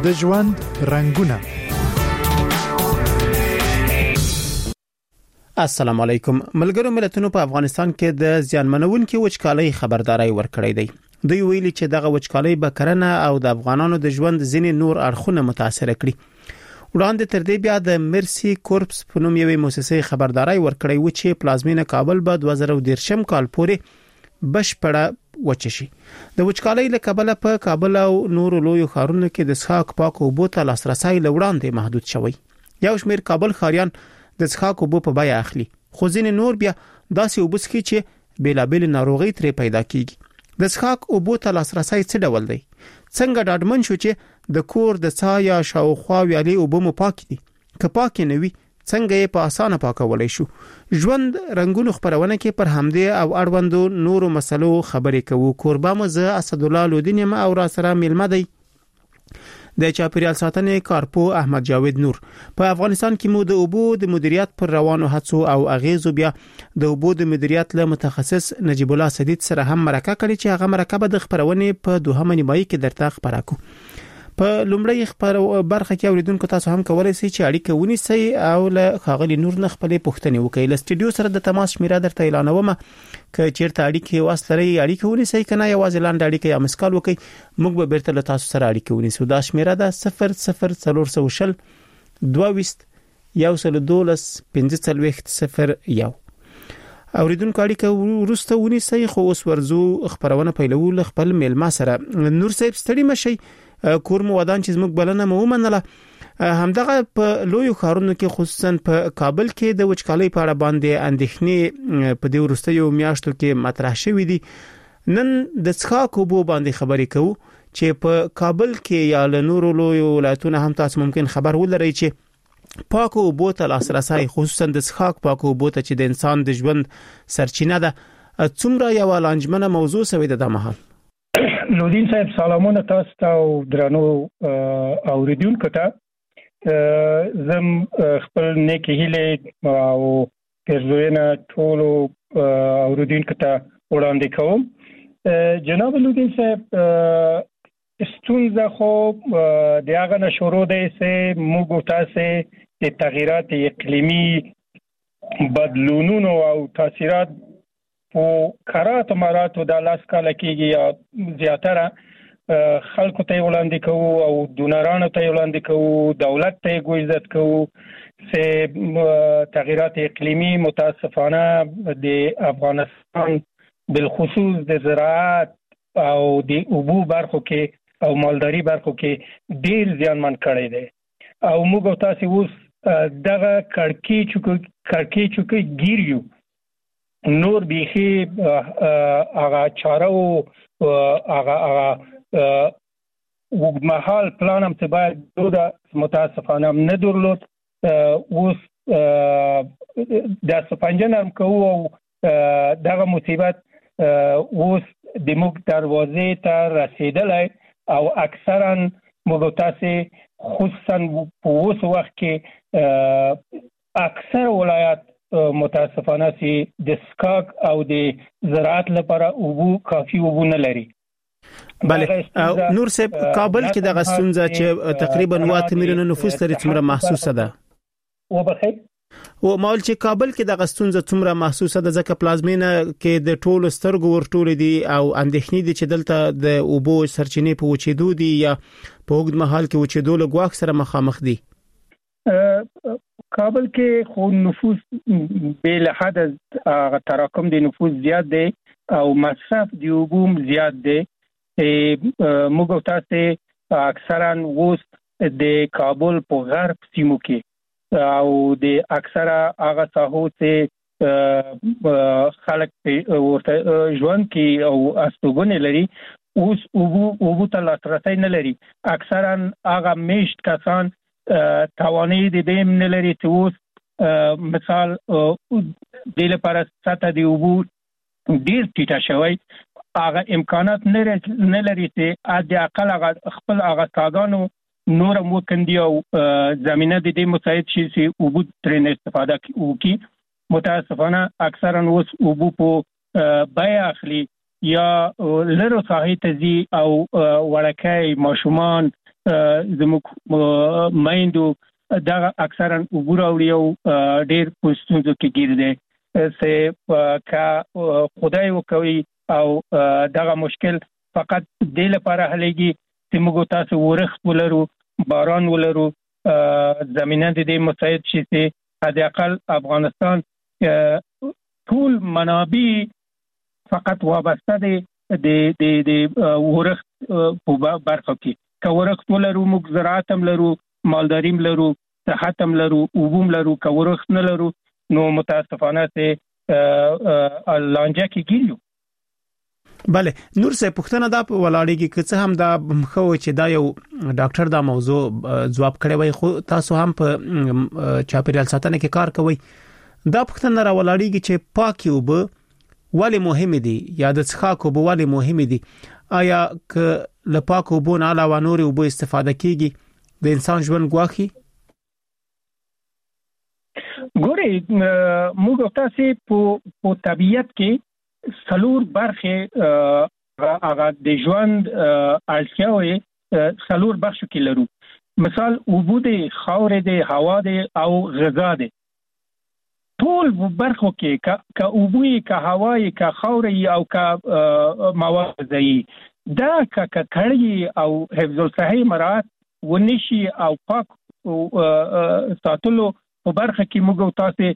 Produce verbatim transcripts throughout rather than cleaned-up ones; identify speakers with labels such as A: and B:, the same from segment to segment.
A: د ژوند رنگونه.
B: السلام علیکم. ملګرو ملتونو په افغانستان کې د زیانمنونکو وچکالۍ خبرداري ورکړې ده. دوی ویلي چې دغه وچکالۍ به کرنه او د افغانانو د ژوند ځینې نور اړخونه متاثر کړي. وړاندې تر دې بیا د مرسي کورپس په نوم یوې مؤسسې خبرداري ورکړې و چې پلازمینه کابل به دوه زره دېرشم کال پورې بشپړه وچشي. د وچکالۍ له کبله په کابل او نور لوی ښارونو کې د څښاک پاکو اوبو ته لاسرسي لوړاندې محدود شوی. یو شمېر کابل ښاریان د څښاک اوبو په بیه اخلي، خو ځینې نور بیا داسې اوبه څښي چې بیلابېل ناروغۍ ترې پیدا کیږي. د څښاک اوبو ته لاسرسي څه ډول دی؟ څنګه ډاډمن شو چې د کور د څا یا شاوخوا ویالې اوبه مو پاک دي؟ که پاک نه وي څنګه یې په اسانه پاکولای شو؟ ژوند رنگونو خبرونه کې پر همدې او اړوندو نورو مسلو خبرې کوو. کوربه مزه اسد الله لودین ما او را سره ملمه دی د چاپیریال ساتنې کارپو احمد جاوید نور. په افغانستان کې مو د اوبو د مدیریت پر روانو هڅو او اغیزو بیا د اوبو د مدیریت له متخصص نجیب الله سدید سره هم مرکه کړې چې هغه مرکه به د خبرونې په دوهمه نیمایي کې درته خبره کو. په لومړی خبر برخه کې اوریدونکو تاسو هم کولای شئ چې اړیکه ونیسئ او له خاغلی نور نه خپلې پوښتنې وکړئ. له سټډیو سره د تماس شمیره درته اعلانوم، که چیرته اړیکه واسطري اړیکه ونیسئ کنه یوازې لاندې اړیکه یا مسکال وکړئ، موږ به بیرته له تاسو سره اړیکه ونیسو. دا شمیره ده صفر صفر څلور سوه شل دوه ویشت یو سل دولس پنځه څلوېښت صفر یو. اوریدونکو اړیکه ورسته ونیسئ. خو اوس ورزو خبرونه پیلو له خپل میلما سره. نور صاحب ستړي مشي، کور مو ودان چې زموږ بلنه مو ومنله. همدغه په لوی ښارونو کې خصوصا په کابل کې د وچکالۍ په اړه باندې اندېښنې په دې وروستیو میاشتو کې مطرح شوې دي. نن د څښاک اوبو باندې خبرې کوو چې په کابل کې یا له نورو لوی ولایتونو هم تاسو ممکن خبر ولرئ چې پاکو اوبو ته لاسرسي، خصوصا د څښاک پاکو اوبو ته چې د انسان د ژوند سرچینه ده، څومره یو لانجمنه موضوع شوې ده د مهال.
C: لودین صاحب سلامونه تاسو ته او درنو اوریدونکو ته. زم خپل نیک هیله او پرزوینه ټول اوریدونکو ته وړاندې کوم. جناب لودین صاحب ستونزه خو د هغه نه شروع دی چې موږ تاسو د تغیرات اقلیمي بدلونونو او تاثیرات او قرات مراتو د لاس کال کېږي یا زیاتره خلکو ته وړاندې کوو او دونرانو ته وړاندې کوو، دولت ته گوزارش کوو چې تغیرات اقلیمی متاسفانه د افغانستان بالخصوص د زراعت او د اوبو برخو کې او مالداري برخو کې ډیر زیانمن کړی دی. او موږ تاسو اوس دغه کړکۍ چوک کړکۍ چوک ګیریو نور بیخي هغه چاره او هغه هغه وګمحال پلانم ته باید دوه متاسفانه نه درلود. اوس د سپنجنم کوو او دغه مصیبت اوس د موږ دروازې ته رسیدلی او اکثرا موږ تاسو خصوصا په اوس وخت کې اکثر ولایت متاسفانه سي د سکاک او د زراعت لپاره اوبو کافي اوبو نه لري.
B: بله نور صاحب کابل کې د غستونځه چې تقریبا واته میلیون نفوس لري څومره محسوسه ده؟
C: و بخیر
B: او مول چې کابل کې د غستونځه څومره محسوسه ده ځکه پلازمینه کې د ټولو سترګو ورټول دي او اندېښنې دي چې دلته د اوبو سرچینې په وچېدو دي یا په وګد محل کې وچېدو له ګواښ سره مخامخ دي.
C: کابل کې خو نفوس بل حد تراکم د نفوس زیات دی او مصرف د اوبو زیات دی. موږ تاسو اکثرا اوس د کابل په غرب سیمو کې او د اکثره هغه ساحو ته خلک ورته ژوند کې او استوګنې لري اوس اوبو اوبو ته لاسرسي نه لري. اکثرا هغه میشت کسان توانې د دې نه لري چې اوس مثال د لپاره ساته دی اوبو ډیر ټیټه شوی، هغه امکانات نه لري چې د اقل خپل هغه کاغانو نور مو کندي او زمينه د دې مساعد شي چې اوبو ترنه استفاده وکړي. متاسفانه اکثرا اوس اوبو په بیا اخلي یا لرو ساحې ته ځي او وړکای ماشومان زموږ مایندو دا اکثرا وګوراوړي او ډېر پوښتنه کې ګیر دي سه کا خدای وکوي او دا مشکل فقط د لپاره هليږي چې موږ تاسو ورخ ولرو باران ولرو زمينه د دې مساعد شي چې حد اقل افغانستان ټول منابع فقط وابسته دي د د د ورخ په برخه کې که ورخ ولرو موږ زراعت هم لرو مالداري هم لرو صحت هم لرو اوبم لرو که ورخ نه لرو نو متاسفانه ته لانجه کې ګیرو.
B: بله نور سه پښتنه دا ولاړیږي که څه هم دا مخو چې دا یو ډاکټر دا موضوع جواب کړی وای خو تاسو هم په چاپیریال ساتنه کې کار کوي دا پښتنه را ولاړیږي چې پاکي وب ولی مهم دي یا د څښاک وب ولی مهم دي آیا که لپاک وب نه علاوه نور وب استفاده کیږي د انسان ژوند ګواخي؟
C: ګوري موږ تاسو په په طبيعت کې سلور برخه هغه د ژوند اړتیاوې سلور بخشو کې لرو. مثال وبود خاور د هوا د او غذا د ټول برخو کې کا وبوي کا هواي کا خاور او کا مواد غذایی دا کا کړي او حفظ الصحه مراعات ونشي او پاک ساتلو په برخه کې موږ تاسو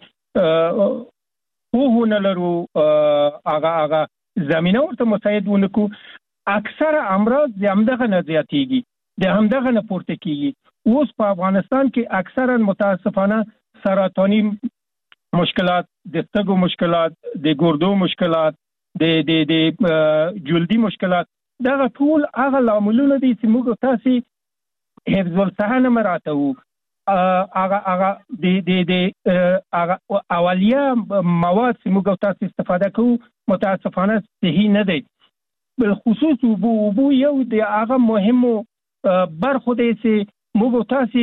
C: خو نه لرو هغه هغه زمينه ورته مساعد ونکو اکثر امراض د همدغه نه زیاتېږي د همدغه نه پورته کیږي. اوس په افغانستان کې اکثرا متاسفانه سرطاني مشکلات د سترګو مشکلات د ګردو مشکلات د د د جلدي مشکلات دا ټول هغه لاملونه دي چې موږ تاسو حفظ الصحه نه مراعاتو هغه هغه د د د هغه اولیه مواد چې موږ تاسو استفاده کوو متاسفانه صحیح نه دي بل خصوص وبو وبو یو د هغه مهمو برخو دي چې موږ تاسو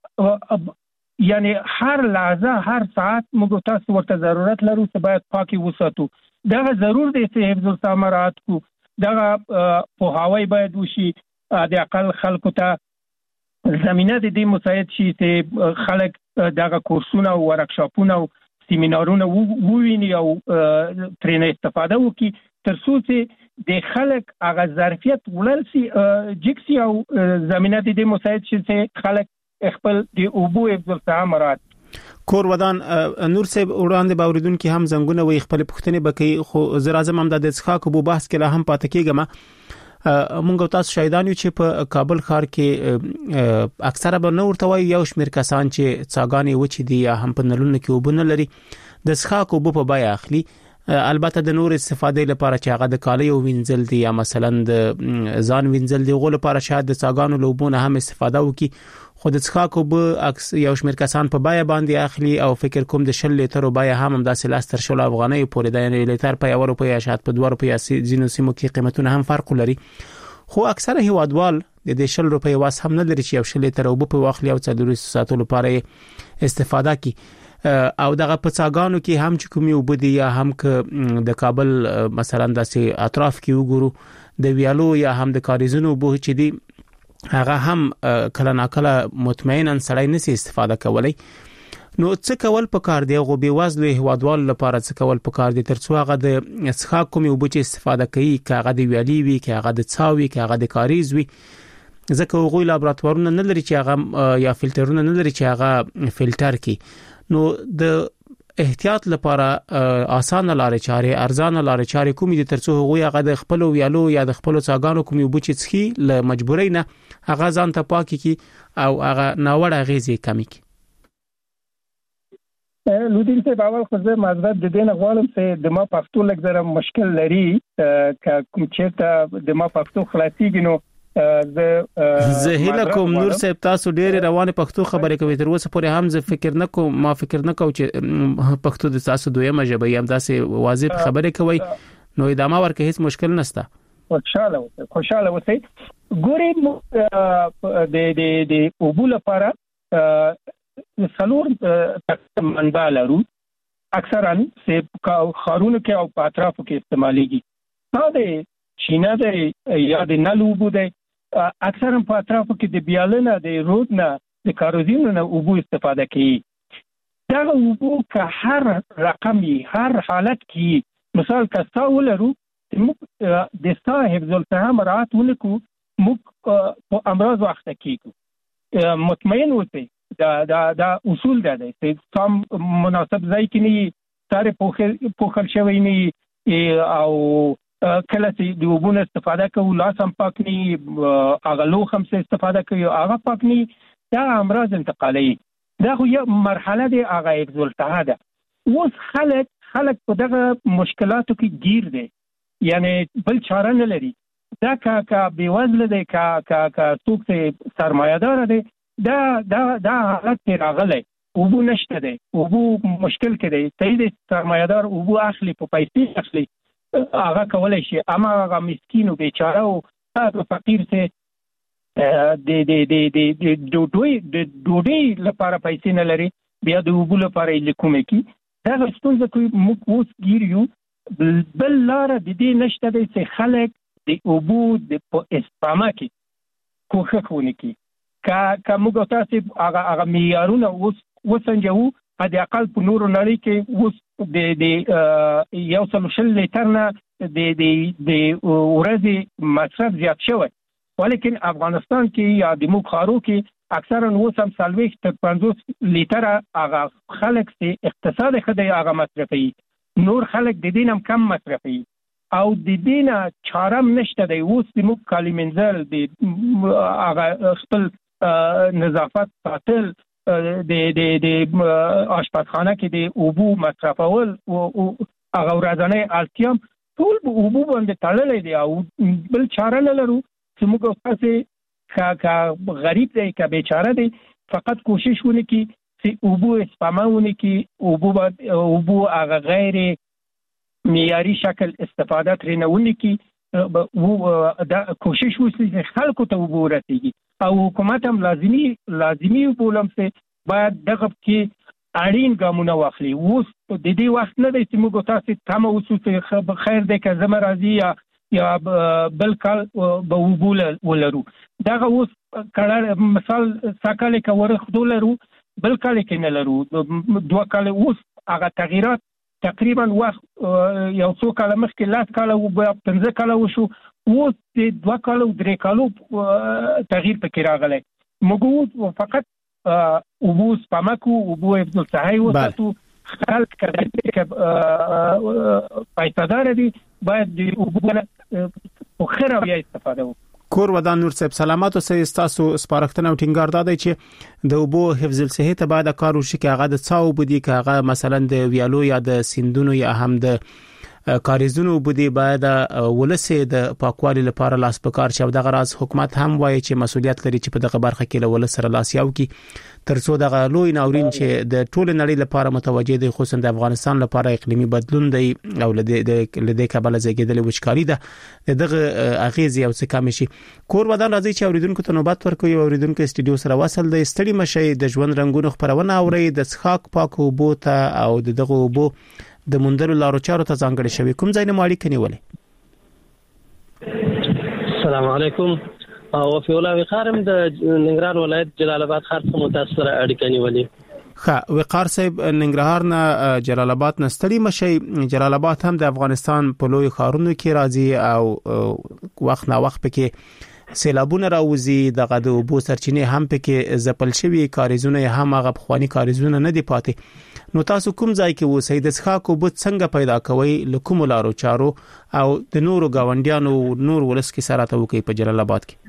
C: یعنی هر لحظه هر ساعت موږ تاسو ورته ضرورت لرو چې باید پاکي وساتو دا ضرور دي چې حفظ الصحه مراعات کو دا په هواي باید وشي د اقل خلکو ته زمينه د دې مساعد شي چې خلک دغه کورسونه او ورکشاپونه او سیمینارونه وویني او ترې استفاده وکړي تر څو چې د خلک هغه ظرفیت ولرسي جکسي او زمينه د دې مساعد شي چې خلک خپل د اوبو حفظ الصحه مراعات
B: کور ودان نور صاحب وړاندې باوریدونکو هم زنګونه وي خپل پښتنې بکی خو زر اعظم هم د څښاک وبو بحث کې لا هم پاتې کېږم. مونږ تاسو شاهدان یو چې په کابل ښار کې اکثره به نور توای یو شمیر کسان چې څاګانې وچې دي یا هم په نلونو کې وبونه لري د څښاک وبو په بای اخلي البته د نور استفاده لپاره چې هغه د کالی او وینځل دي یا مثلا د ځان وینځل دي غو لپاره شاید د څاګانو لوبونه هم استفاده وکي خو د څښاک وبو اکس یو شمیر کسان په بای باندې اخلي او فکر کوم د شل لیتر بای هم داسې لاستر شل افغانۍ پورې د لیتر په یو روپیا شاید په دوه روپیا زینو سیمو کې قیمتونه هم فرق لري خو اکثره هیوادوال د شل روپیا واس هم نه لري چې یو شل لیتر وبو په واخلي او څلور ساعتو لپاره استفاده کی او دغه په څاګانو کې هم چې کومي وبدي یا هم ک د کابل مثلا داسې اطراف کې وګورو د ویالو یا هم د کاریزونو وبو چې دی هغه هم کله ناکله مطمئنا سړی نسی استفاده کولای نو څه کول پکار دی غو به وزله هوادوال لپاره څه کول پکار دی ترڅو هغه د څښاک کومي وبو چې استفاده کوي کاغه د ویالي وي کاغه د څاوي کاغه د کاریز وي ځکه غوي لابراتوارونه نه لري چې هغه یا فلټرونه نه لري چې هغه فلټر کی نو د احتیاط لپاره اسانه لارې چارې ارزانه لارې چارې کومې دي ترڅو هغه هغه د خپل ویالو یا د خپل څاګانو کومې وبو چې څخي ل مجبورۍ نه هغه ځان ته پاکي کی او هغه ناوړه غیزي کمی کی
C: لودین ته باور خو زه معذرت د دې نه غواړم چې د ما پښتو لږ زره مشکل لري کوم چې ته د ما پښتو خلاصيږي نو
B: زه هیله کوم نور صاحب تاسو ډېر روانه پښتو خبرې کوي تر اوسه پورې هم زه فکر نه کوم ما فکر نه کوم چې پښتو د تاسو دویمه ژبه یم داسې واضح خبرې کوي نو ادامه ورکه هیڅ مشکل نشته.
C: خوشاله اوسئ خوشاله اوسئ ګورئ د د د اوبو لپاره څلور منبع لرو اکثرا چې خارونو کې او په اطرافو کې استعمالېږي دا د چینه د یا د نل اوبو د اکثرا په اطرافو کې د بیالنه د رود نه د کاروزینو نه اوبو استفاده کوي. دا اوبو که هر رقمي هر حالت کې مثال که سا ولرو موږ د سا حفظ الصحه مراعات ونکو موږ په امراض وخت کېږو. مطمئن اوسئ دا دا دا اصول ده چې سم مناسب ځای کې نه ساره پوخل پوخل شوی نه او کله چې د اوبو استفاده کوو لاس هم پاک نه هغه لوښ هم استفاده کوي هغه پاک نه دا امراض انتقالي. دا خو یو مرحله دی هغه حفظ الصحه ده. اوس خلک خلک په دغه مشکلاتو کې گیر دي یعنی بل چاره نه لري. دا کا کا بیوزله دی کا کا کا څوک چې سرمایه‌دار دی دا دا دا حالت راغلی اوبو نشته دی اوبو مشکل کې دی ته د سرمایه‌دار اوبو اخلي په پیسې اخلي هغه کولای شي اما هغه مسکین او بیچاره او هغه فقیر ته د د د د ډوډۍ د ډوډۍ لپاره پیسې نه لري بیا د اوبو لپاره یې کومه کی دا ستونزه کوي موږ اوس ګیر یو بل لار د دې نشته دی چې خلک د اوبو د په استفاده کې کوښښ وکړي کا کا موږ تاسو هغه هغه معیارونه اوس وسنجو په د اقل په نورو نړۍ کې اوس د د یو څل شل لیټر نه د د د ورځې مصرف زیات شوی ولیکن افغانستان کې یا د مخارو کې اکثرا اوس هم سلويخ تر پنځوس لیټر هغه خلک چې اقتصاد خدای هغه مصرفي نور خلک د دینم کم مصرفي او د دینه چارم نشته دی اوس د مو کالی منزل د هغه خپل نظافت ساتل د د د آشپزخانه کې د اوبو مصرفول او هغه ورځنی اړتیام ټول په اوبو باندې تړلې دي او بل چاره نه لرو چې موږ تاسو کا کا غریب دی کا بیچاره دی فقط کوشش ونکړي چې اوبو استعمال ونکړي اوبو باندې اوبو هغه غیر معیاري شکل استفاده ترې نه ونکړي دا کوشش وکړي چې خلکو ته اوبو ورسیږي او حکومت هم لازمی لازمی بولم چې باید دغه کې اړین ګامونه واخلي. اوس د دې وخت نه دی چې موږ تاسو تمه وسو چې خیر دی که زما راځي یا یا بل کال به اوبو ولرو دغه اوس کړه مثال ساکاله کې ورخدو لرو بل کال کې نه لرو دوه کال اوس هغه تغیرات تقریبا وخت یو څو کال مخکې لاس کال او پنځه کال وشو اوس د دوه کالو درې کالو تغییر پکې راغلی موږ فقط اوبو سپماکو اوبو حفظ الصحه وساتو خلک کړه پایدار دي باید د اوبو په خره بیا استفاده وکړي.
B: کور ودان نور صاحب سلامات اوسئ تاسو سپارښتنه او ټینګار دادی چې د اوبو حفظ الصحه ته باید کار وشي چې هغه د څاو بودی چې هغه مثلا د ویالو یا د سیندونو یا هم د کاریزونو بودی باید ولسه د پاکوالي لپاره لاس پکار شي او د غراز حکومت هم وایي چې مسولیت لري چې په دغه برخه کې له ولس سره لاس یو کی ترڅو دغه لوی ناورین چې د ټول نړۍ لپاره متوجه دی خصوصا د افغانستان لپاره اقلیمي بدلون دی او لدې د لدې کابل زګیدل وچکاري ده دغه اغیز یو څه کم شي. کور ودان راځي چې اوریدونکو ته نوبت ورکوي اوریدونکو استډیو سره وصل د استړي مشي د ژوند رنگونو خبرونه اوري د څخاک پاکو بوته او دغه وبو د مندلو لارو چارو ته ځانګړي شوی کوم ځای نه مالک نیولې.
A: السلام علیکم او فی الله وقارم د ننګرهار ولایت جلال آباد ښار څخه متأثر اړیکه نیولې.
B: ښه وقار صاحب ننګرهار نه جلال آباد نه ستړي مشي جلال آباد هم د افغانستان په لوی ښارونو کې راځي او وخت نا وخت پکې سیلابونه راوځي دغه د اوبو سرچینې هم پکې زپل شوی کاریزونه هم هغه خواني کاریزونه نه دی پاتې. نو تاسو کوم ځای کې وسئ د ښاکو بوت څنګه پیدا کوي لکوم لارو چارو او د نورو گاونډیانو نور ولس کې سره ته وکي په جلال آباد کې؟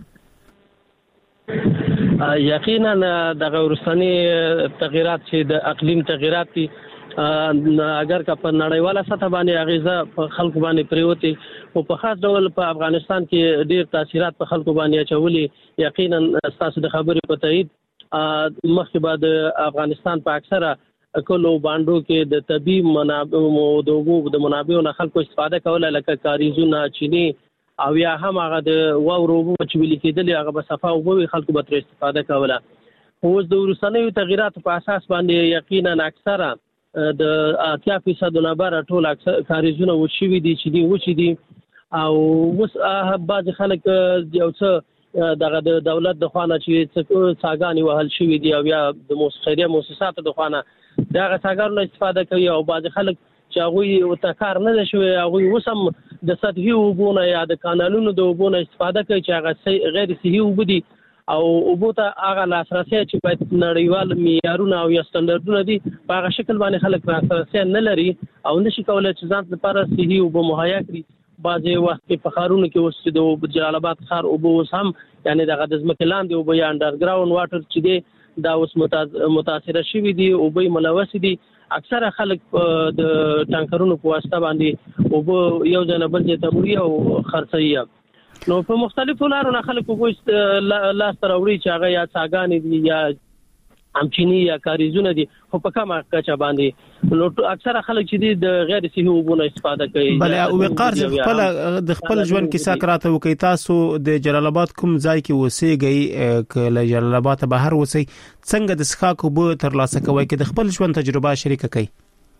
A: یقینا د ورستنی تغیرات چې د اقلیم تغیرات دي اگر که په نړیواله سطح باندې اغیزه په خلکو باندې پریوتي او په خاص ډول په افغانستان کې ډیر تاثیرات په خلکو باندې اچولي یقینا تاسو د خبرې په تایید مخکې بعد افغانستان په اکثره کلو باندو کې د طبي منابع او د اوبو د منابعو نه خلکو استفاده کوله لکه کاریزونه چینی او یا هم هغه د واورو چې ویل کېدل هغه په صفه او خلکو به تر استفاده کوله. اوس د ورسنیو تغیرات په اساس باندې یقینا اکثره د اتیا فیصد نه بار ټول کاریزونه وشوي دي چې دي وشي دي او اوس بعض خلک یو څه دغه د دولت د خوانه چې څاګانی وهل شوې دي او یا د موسسه مؤسساتو د خوانه دغه څاګانو استفاده کوي او بعض خلک چې هغه وتکار نه شوی هغه وسم د سطحي وبونه یا د کانالونو د وبونه استفاده کوي چې هغه غیر صحي وبدي او وبوته هغه لاسرسي چې باید نړیوال معیارونه او یا سټانډرډونه دي په هغه شکل باندې خلک لاسرسي نه لري او نشي کولای چې ځان لپاره صحي وب مهیا کړي. بعضی وخت په خارونو کې اوس د جلال آباد خار او اوس هم یعنی دغه د ځمکې لاندې او یا انډرګراوند واټر چې دی دا اوس متاثر شوی دي او به ملوث دي. اکثره خلک د ټانکرونو په واسطه باندې او یو ځنه بل ځای ته وړي او خرڅي نو په مختلفو لارو نه خلک په لاس تر وړي چې هغه یا څاګانې دي یا امچینی یا کاریزونه دي خو په کومه کچه باندې نو اکثره خلک چې دي د غیر صحي وبونه استفاده کوي.
B: بل او وقار خپل د خپل ژوند کې ساکراته وکي تاسو د جلال آباد کوم ځای کې اوسېږئ ک له جلال آباد بهر اوسئ څنګه د سخاکو به تر لاسه کوي کې د خپل ژوند تجربه شریک کړئ.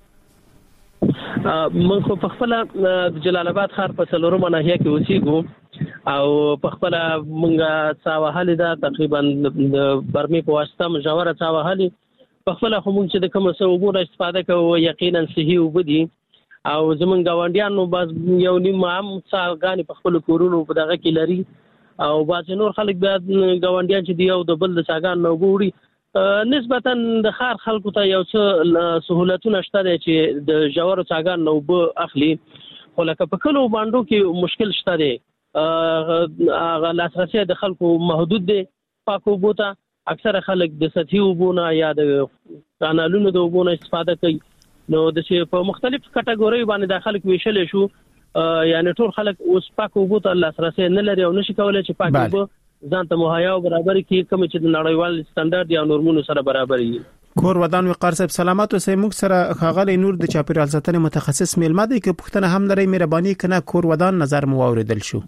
A: من خو په خپل د جلال آباد ښار په څلورمه ناحیه کې اوسېږو او په خپل مونږه څاوهلې دا تقریبا د برمي په واسطه مجاوره څاوهلې په خپل خو مونږ چې د کوم څه وګوره استفاده کوو یقینا صحي وبدي او زمونږ غونډیانو باز یو نیم عام څاګانې په خپل کورونو په دغه کې لري او باز نور خلک بیا غونډیان چې دی او د بل د څاګان نو ګوري نسبتا د خار خلکو ته یو څه سہولتونه شته چې د جوړو څاګان نو به اخلي خو لکه په کلو باندې کې مشکل شته دی هغه لاسرسي د خلکو محدود دی. پاکو بوته اکثره خلک د سطحي وبونه یا د کانالونو د وبونه استفاده کوي نو د چې په مختلف کټګوري باندې د خلک ویشل شو یعنی ټول خلک اوس پاکو بوته لاسرسي نه لري او نشي کولای چې پاکو ځان ته مهیا او برابر کې کوم چې د نړیوال سټانډرډ یا نورمونو سره برابر وي.
B: کور ودان وقار صاحب سلامات اوسئ. موږ سره خاغلی نور د چاپیریال ساتنې متخصص میلمه دی که پښتنه هم لري مهرباني کنه کور ودان نظر مو اوریدل شو.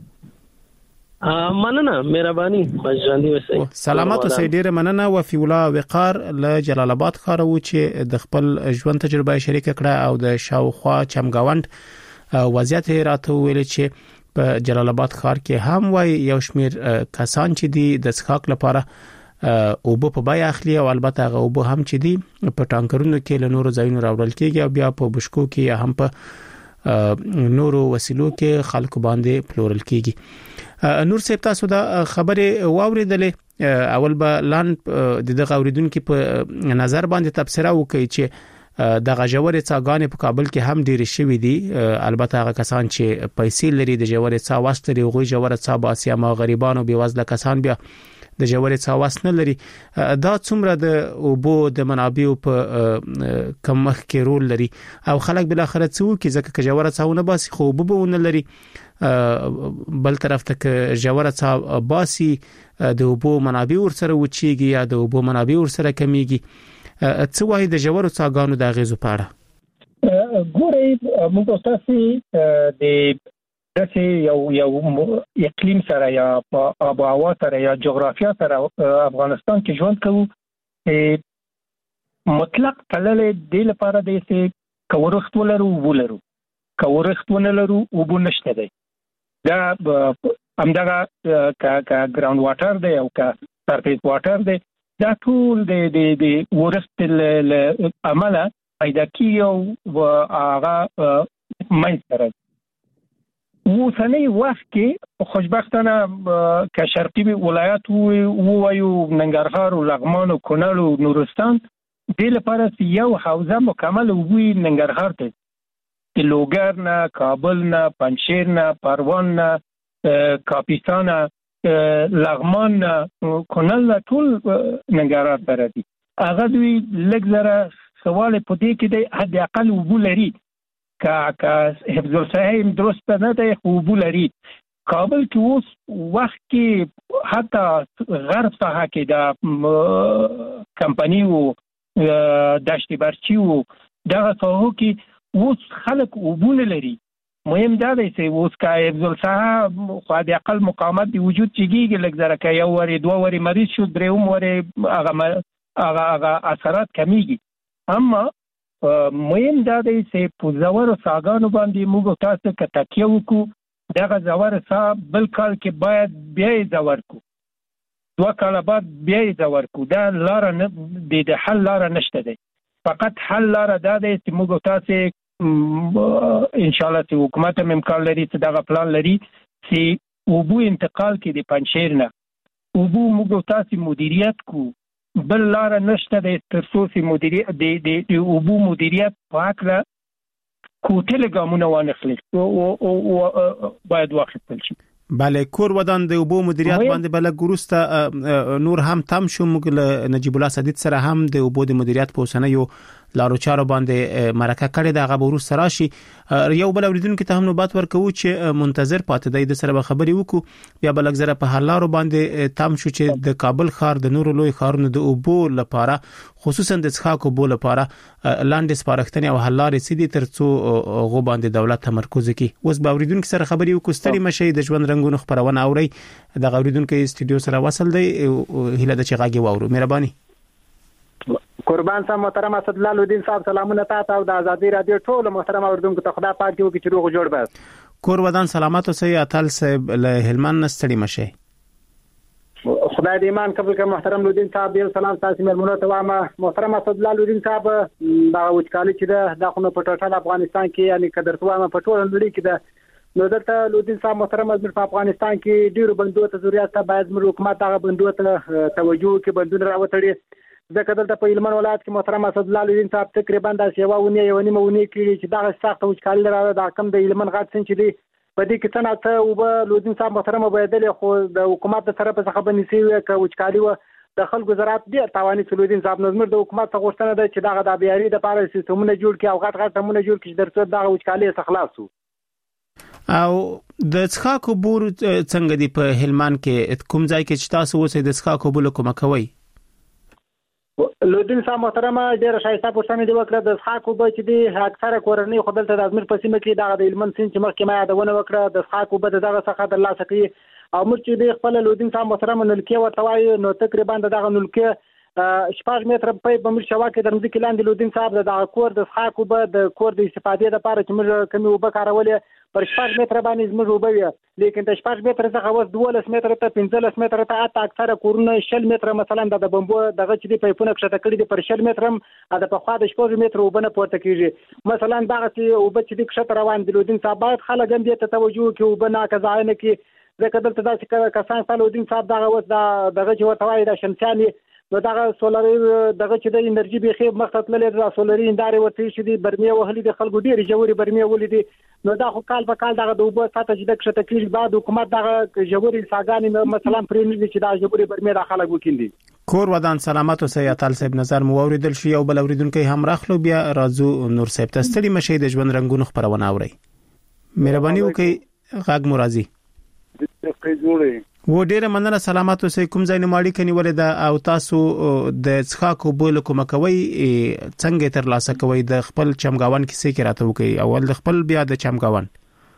A: مننه مهرباني مجاندي اوسئ.
B: سلامات اوسئ. ډیره مننه وفي الله وقار له جلال آباد ښار و چې د خپل ژوند تجربه شریک کړه او د شاوخوا چمګاوند وضعیت راته ویل چې په جلال آباد ښار کې هم وای یو شمیر کسان چې دي د څښاک لپاره او په بای اخلي او البته هغه او هم چې دي په ټانکرونو کې له نورو ځایونو راوړل کېږي او بیا په بشکو کې یا هم په نورو وسیلو کې خلکو باندې پلورل کېږي. نور صاحب تاسو دا خبره واوریدلې اول به لاند د دغه اوریدونکو په نظر باندې تبصره وکړي چې د غجورې څاګانې په کابل کې هم ډېر شوي دي البته هغه کسان چې پیسې لري د جوړې څا واستري غوي جوړه څا باسي اما غریبانو بيوزله کسان بیا د جوړې څا واس نه لري دا څومره د اوبو د منابع په کمخ کې رول لري او خلک بل اخرت څو کې ځکه چې جوړه څاونه باسي خو اوبو نه لري بل طرف ته کې جوړه څا باسي د اوبو منابع ورسره وچیږي یا د اوبو منابع ورسره کمیږي. څه وایي د جوړو څاګانو د غیزو په
C: اړه؟ ګورئ موږ تاسو د داسې یو یو اقلیم سره یا آب و هوا سره یا جغرافیا سره افغانستان کې ژوند کوو مطلق تللې د لپاره د چې کورخت ولرو ولرو کورخت ونلرو وبو نشته دی دا همدغه کا کا ګراوند واټر دی او کا سرفیس واټر دی دا ټول د د د ورست ل عمله پیدا کیږي او هغه مې سره وسنی وخت کې خوشبختانه که شرقي ولایت وو وایو ننګرهار او لغمان او کونړ او نورستان د لپاره یو حوزه مکمل وي ننګرهار ته لوګر نه کابل نه پنجشیر نه پروان نه کاپیسا لغمان کونل ټول ننګرهار سره دي هغه دوی لږ زره سوال په دې کې د حد اقل وبو لري کا کا حفظ الصحه درست نه دی وبو لري کابل کې اوس وخت کې حتی غرب ساحه کې د کمپنی او دشت برچی او دغه ساحو کې اوس خلک وبو لري مهم دا دی چې اوس کا حفظ الصحه خو د اقل مقاومت دی وجود چېږي لږ زره کې یو وری دوه وری مریض شو درېوم وری هغه هغه هغه اثرات کمیږي اما مهم دا دی چې په زورو ساګانو باندې موږ تاسو کې تکیه وکړو دغه زور صاحب بل کال کې باید بیا زور کو دوه کال بعد بیا زور کو دا لار نه د حل لار نشته دی فقط حل لار دا دی چې موږ تاسو ان شاء الله چې حکومت هم امکان لري چې دغه پلان لري چې اوبو انتقال کې د پنځیر نه اوبو موږ تاسو مدیریت کو بل لار نشته د ترڅو مدیریت د د اوبو مدیریت پاکه کوټل ګامونه وانخلي او باید واخیستل شي.
B: بله کور ودان د اوبو مدیریت باندې بل ګروسته نور هم تم شو موږ نجیب الله صدیق سره هم د اوبو د مدیریت په وسنه یو لارو چارو باندې مرکه کړې د غو روس راشي یو بل اوریدونکو ته هم نوبات ورکو چې منتظر پاتې دی د سره خبري وکړو بیا بل اگزره په هر لارو باندې تم شو چې د کابل ښار د نور لوی ښارونو د اوبو لپاره خصوصا د څښاک اوبو لپاره لاندې سپارښتنې او حل لارې سدي ترڅو غو باندې دولت تمرکز وکړي اوس به اوریدونکو سره خبري وکړو ستړي مشي د ژوند رنگونو خبرونه اوري د اوریدونکو استودیو سره وصل دی هله د چغاګي وورو مهرباني
D: قربان صاحب محترم اسد الله الدین صاحب سلامونه تاسو او د ازادي رادیو ټول محترم اوردونکو ته خدا پاک یو چې روغ جوړ بس
B: کور ودان سلامات اوسئ اتل صاحب له هلمند نستړي مشه
D: خدای دې ایمان قبول کړي محترم الدین صاحب یو سلام تاسو مېلمنو ته وایم محترم اسد الله الدین صاحب دا وچکالي چې د خونو په ټول افغانستان کې یعنی قدر توامه په ټول نړۍ کې ده نو دلته الدین صاحب محترم از په افغانستان کې ډیرو بندو ته ضرورت ته باید موږ حکومت هغه بندو ته توجه کې بندونه راوتړي ځکه دلته په هلمند ولایت کې محترم اسد الله الدین صاحب تقریبا د سیوا ونی یو نیمه ونی کې چې دا سخت وچکالي راځي دا کم د هلمند غاټ سن چې دی په دې کې څنګه ته او به الدین صاحب محترم وبایدل خو د حکومت تر طرفه څخه بنسي ک وچکالي و د خلکو زراعت ډیر تواني الدین صاحب نظر د حکومت څخه غوښتنه ده چې دا د بیاري د پاره سیستمونه جوړ کړي او غټ غټ تمونه جوړ کړي درته دا وچکالي څخه خلاصو
B: او د څخاکو بور څنګه دی په هلمند کې کوم ځای کې چې تاسو اوسئ د څخاکو بول کومه کوي
D: الدین صاحب محترم ډیر شایسته پوښتنه دی وکړه د څخاکو به چې دی اکثره کورنۍ خپل ته د ازمیر په سیمه کې د هلمند سین چې مخکې ما یادونه وکړه د څخاکو به دغه څخه د الله سکی او موږ چې دی خپل الدین صاحب محترم نلکې ورته وایي نو تقریبا دغه نلکې شپږ متره په بمر شوا کې د مځکې لاندې الدین صاحب د کور د څخاکو به د کور د استفادې لپاره چې موږ کمی وب کارولې پر شپږ متره باندې زموږ وبوي لیکن د شپږ متره څخه وس دولس متره ته پنځلس متره ته اته اکثره کورونه شل متره مثلا د بمبو دغه چې په پونه کښته کړی دی پر شل متره د په خوا د شپږ متره وبنه پورته کیږي مثلا دغه چې وب چې د کښته روان دی الدین صاحب باید خلک هم دې ته توجه کوي وبنه کزاینه کې ځکه دلته داسې کسان فعال الدین صاحب دغه وس دغه چې وتوای د شمسیاني نو دغه سولري دغه چې د انرژي بيخي مخته تللې د سولري انداري ورته شي دي برمه وهلي د خلکو ډېری جوړي برمه ولې نو دا خو کال په کال دغه د وبو ساته چې د کښته کېږي بعد حکومت دغه جوړي ساګانی مثلا پرېمې چې دا جوړي برمه د خلکو وکیندي
B: کور ودان سلامات اوسئ اتل صاحب نظر مو اوریدل شي او بل اوریدونکو هم راخلو بیا راځو نور صاحب ته ستړي مشه د ژوند رنگونو خبرونه اوري مهرباني وکړئ غاګ مرضی و ډیره مننه سلامات اوسئ کوم ځای نه ماړی کني ولې دا او تاسو د څخاکو بول کوم کوي څنګه تر لاسه کوي د خپل چمګاون کیسې کې راته وکي اول د خپل بیا د چمګاون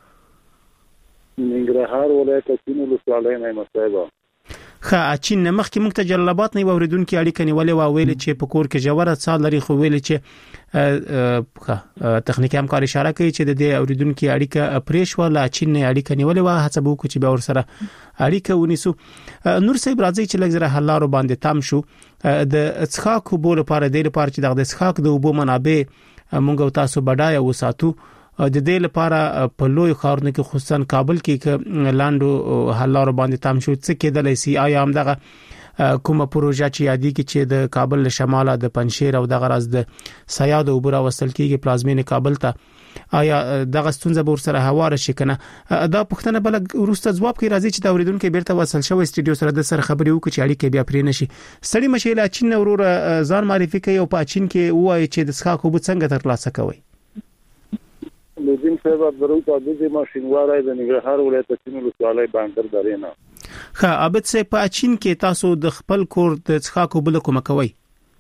E: ننګرهار ولایت کینو لسوالای نه مصیبه
B: خا اچین نمخ کې مونږ ته جلالاباد نه وریدونکو اړیکه نیولې و ویل چې په کور کې جوړه سال لري خو ویل چې خا تخنیکی همکار اشاره کوي چې د دې اوریدونکو اړیکه پریش ولا اچین نه اړیکه نیولې و هڅه وکړو چې به ور سره اړیکه ونیسو نور صاحب راځي چې لږ زره حلارو باندې تام شو د څخاکو بول لپاره د لپاره چې د څخاک د وبو منابع مونږ تاسو بډای وساتو د دې لپاره په لوی ښارونو کې خصوصا کابل کې لاندو حلارو باندې تام شو څه کېدل سي آیا هم دغه کومه پروژه چې یادي کې چې د کابل له شماله د پنشیر او دغه راز د سیاد او برا وصل کېږي پلازمینه کابل ته آیا دغه ستونزه به سره هواره شي کنه دا پښتنه بل ورسته جواب کوي راځي چې دا اوریدونکو بیرته وصل شوی استودیو سره د سره خبري وکړي چې اړیکه بیا پرې نشي سړی مشیله چین ورور ځان معرفي کوي او په چین کې وایي چې د څخه کوم څنګه تر لاسه کوي
E: لازم سبب ضرورت د ماشینوارای د ننګرهار ولایت کینو لسوالای باندر درینا
B: خا ابد سه په چین کې تاسو د خپل کور د څخاکو بل کوم کوي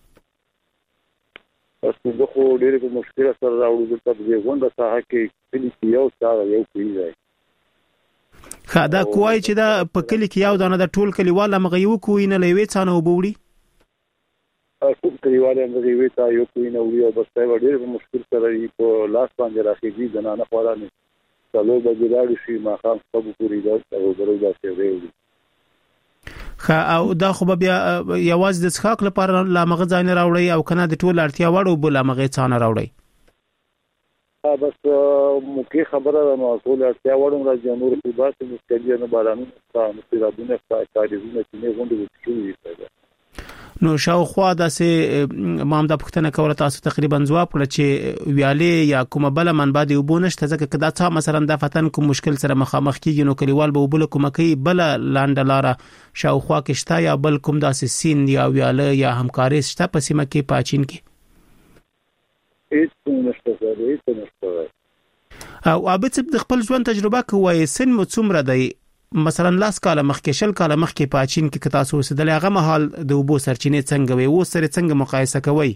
E: تاسو د خو ډېر په مشکل سره راوړل د تبلیغ غونډه ساحه کې کلی یو ساده یو کوي
B: خا دا کوی چې دا په کلی کې یو دانه د ټول کلیواله مغيو کوی نه لوي څانه وبوړي
E: ټول کلیواله مغيو ته یو کوی نه وړي او بس دا ډېر په مشکل سره په لاس باندې راخېږي زنانه خورانه څلور بجې لاړ شي ما خام په پوری دا او درو دا څه
B: خا او دا خو بیا یوازې د څښاک لپاره لا مغه ځای نه راوړي او کنه د ټول اړتیا وړو بل مغه څانه راوړي.
E: ها بس مو خبره ده نو ټول اړتیا وړو راځي نور په باسه مستقلی نه بارانو څخه مسترابونه کاریزونه چې نه غونډه وکړي.
B: نو شاوخوا داسې مام د پښتنه کوله تاسو تقریبا جواب کړ چې ویالې یا کومه بل منبع دی وبونشته ځکه کدا څه مثلا د فتن کوم مشکل سره مخامخ کیږي نو کلیوال به وبله کومه کوي بل لاندلاره شاوخوا کې شته یا بل کوم داسې سین یا ویاله یا همکاري شته په سیمه کې پاچین کې
E: هیڅ نشته هیڅ نشته.
B: او ابد د خپل ژوند تجربه کوي سن مو څومره دی مثلا لاس کاله مخکې شل کاله مخکې پاچین کې تاسو وسدل هغه مهال د وبو سرچینې څنګه وي او سره څنګه مقایسه کوي؟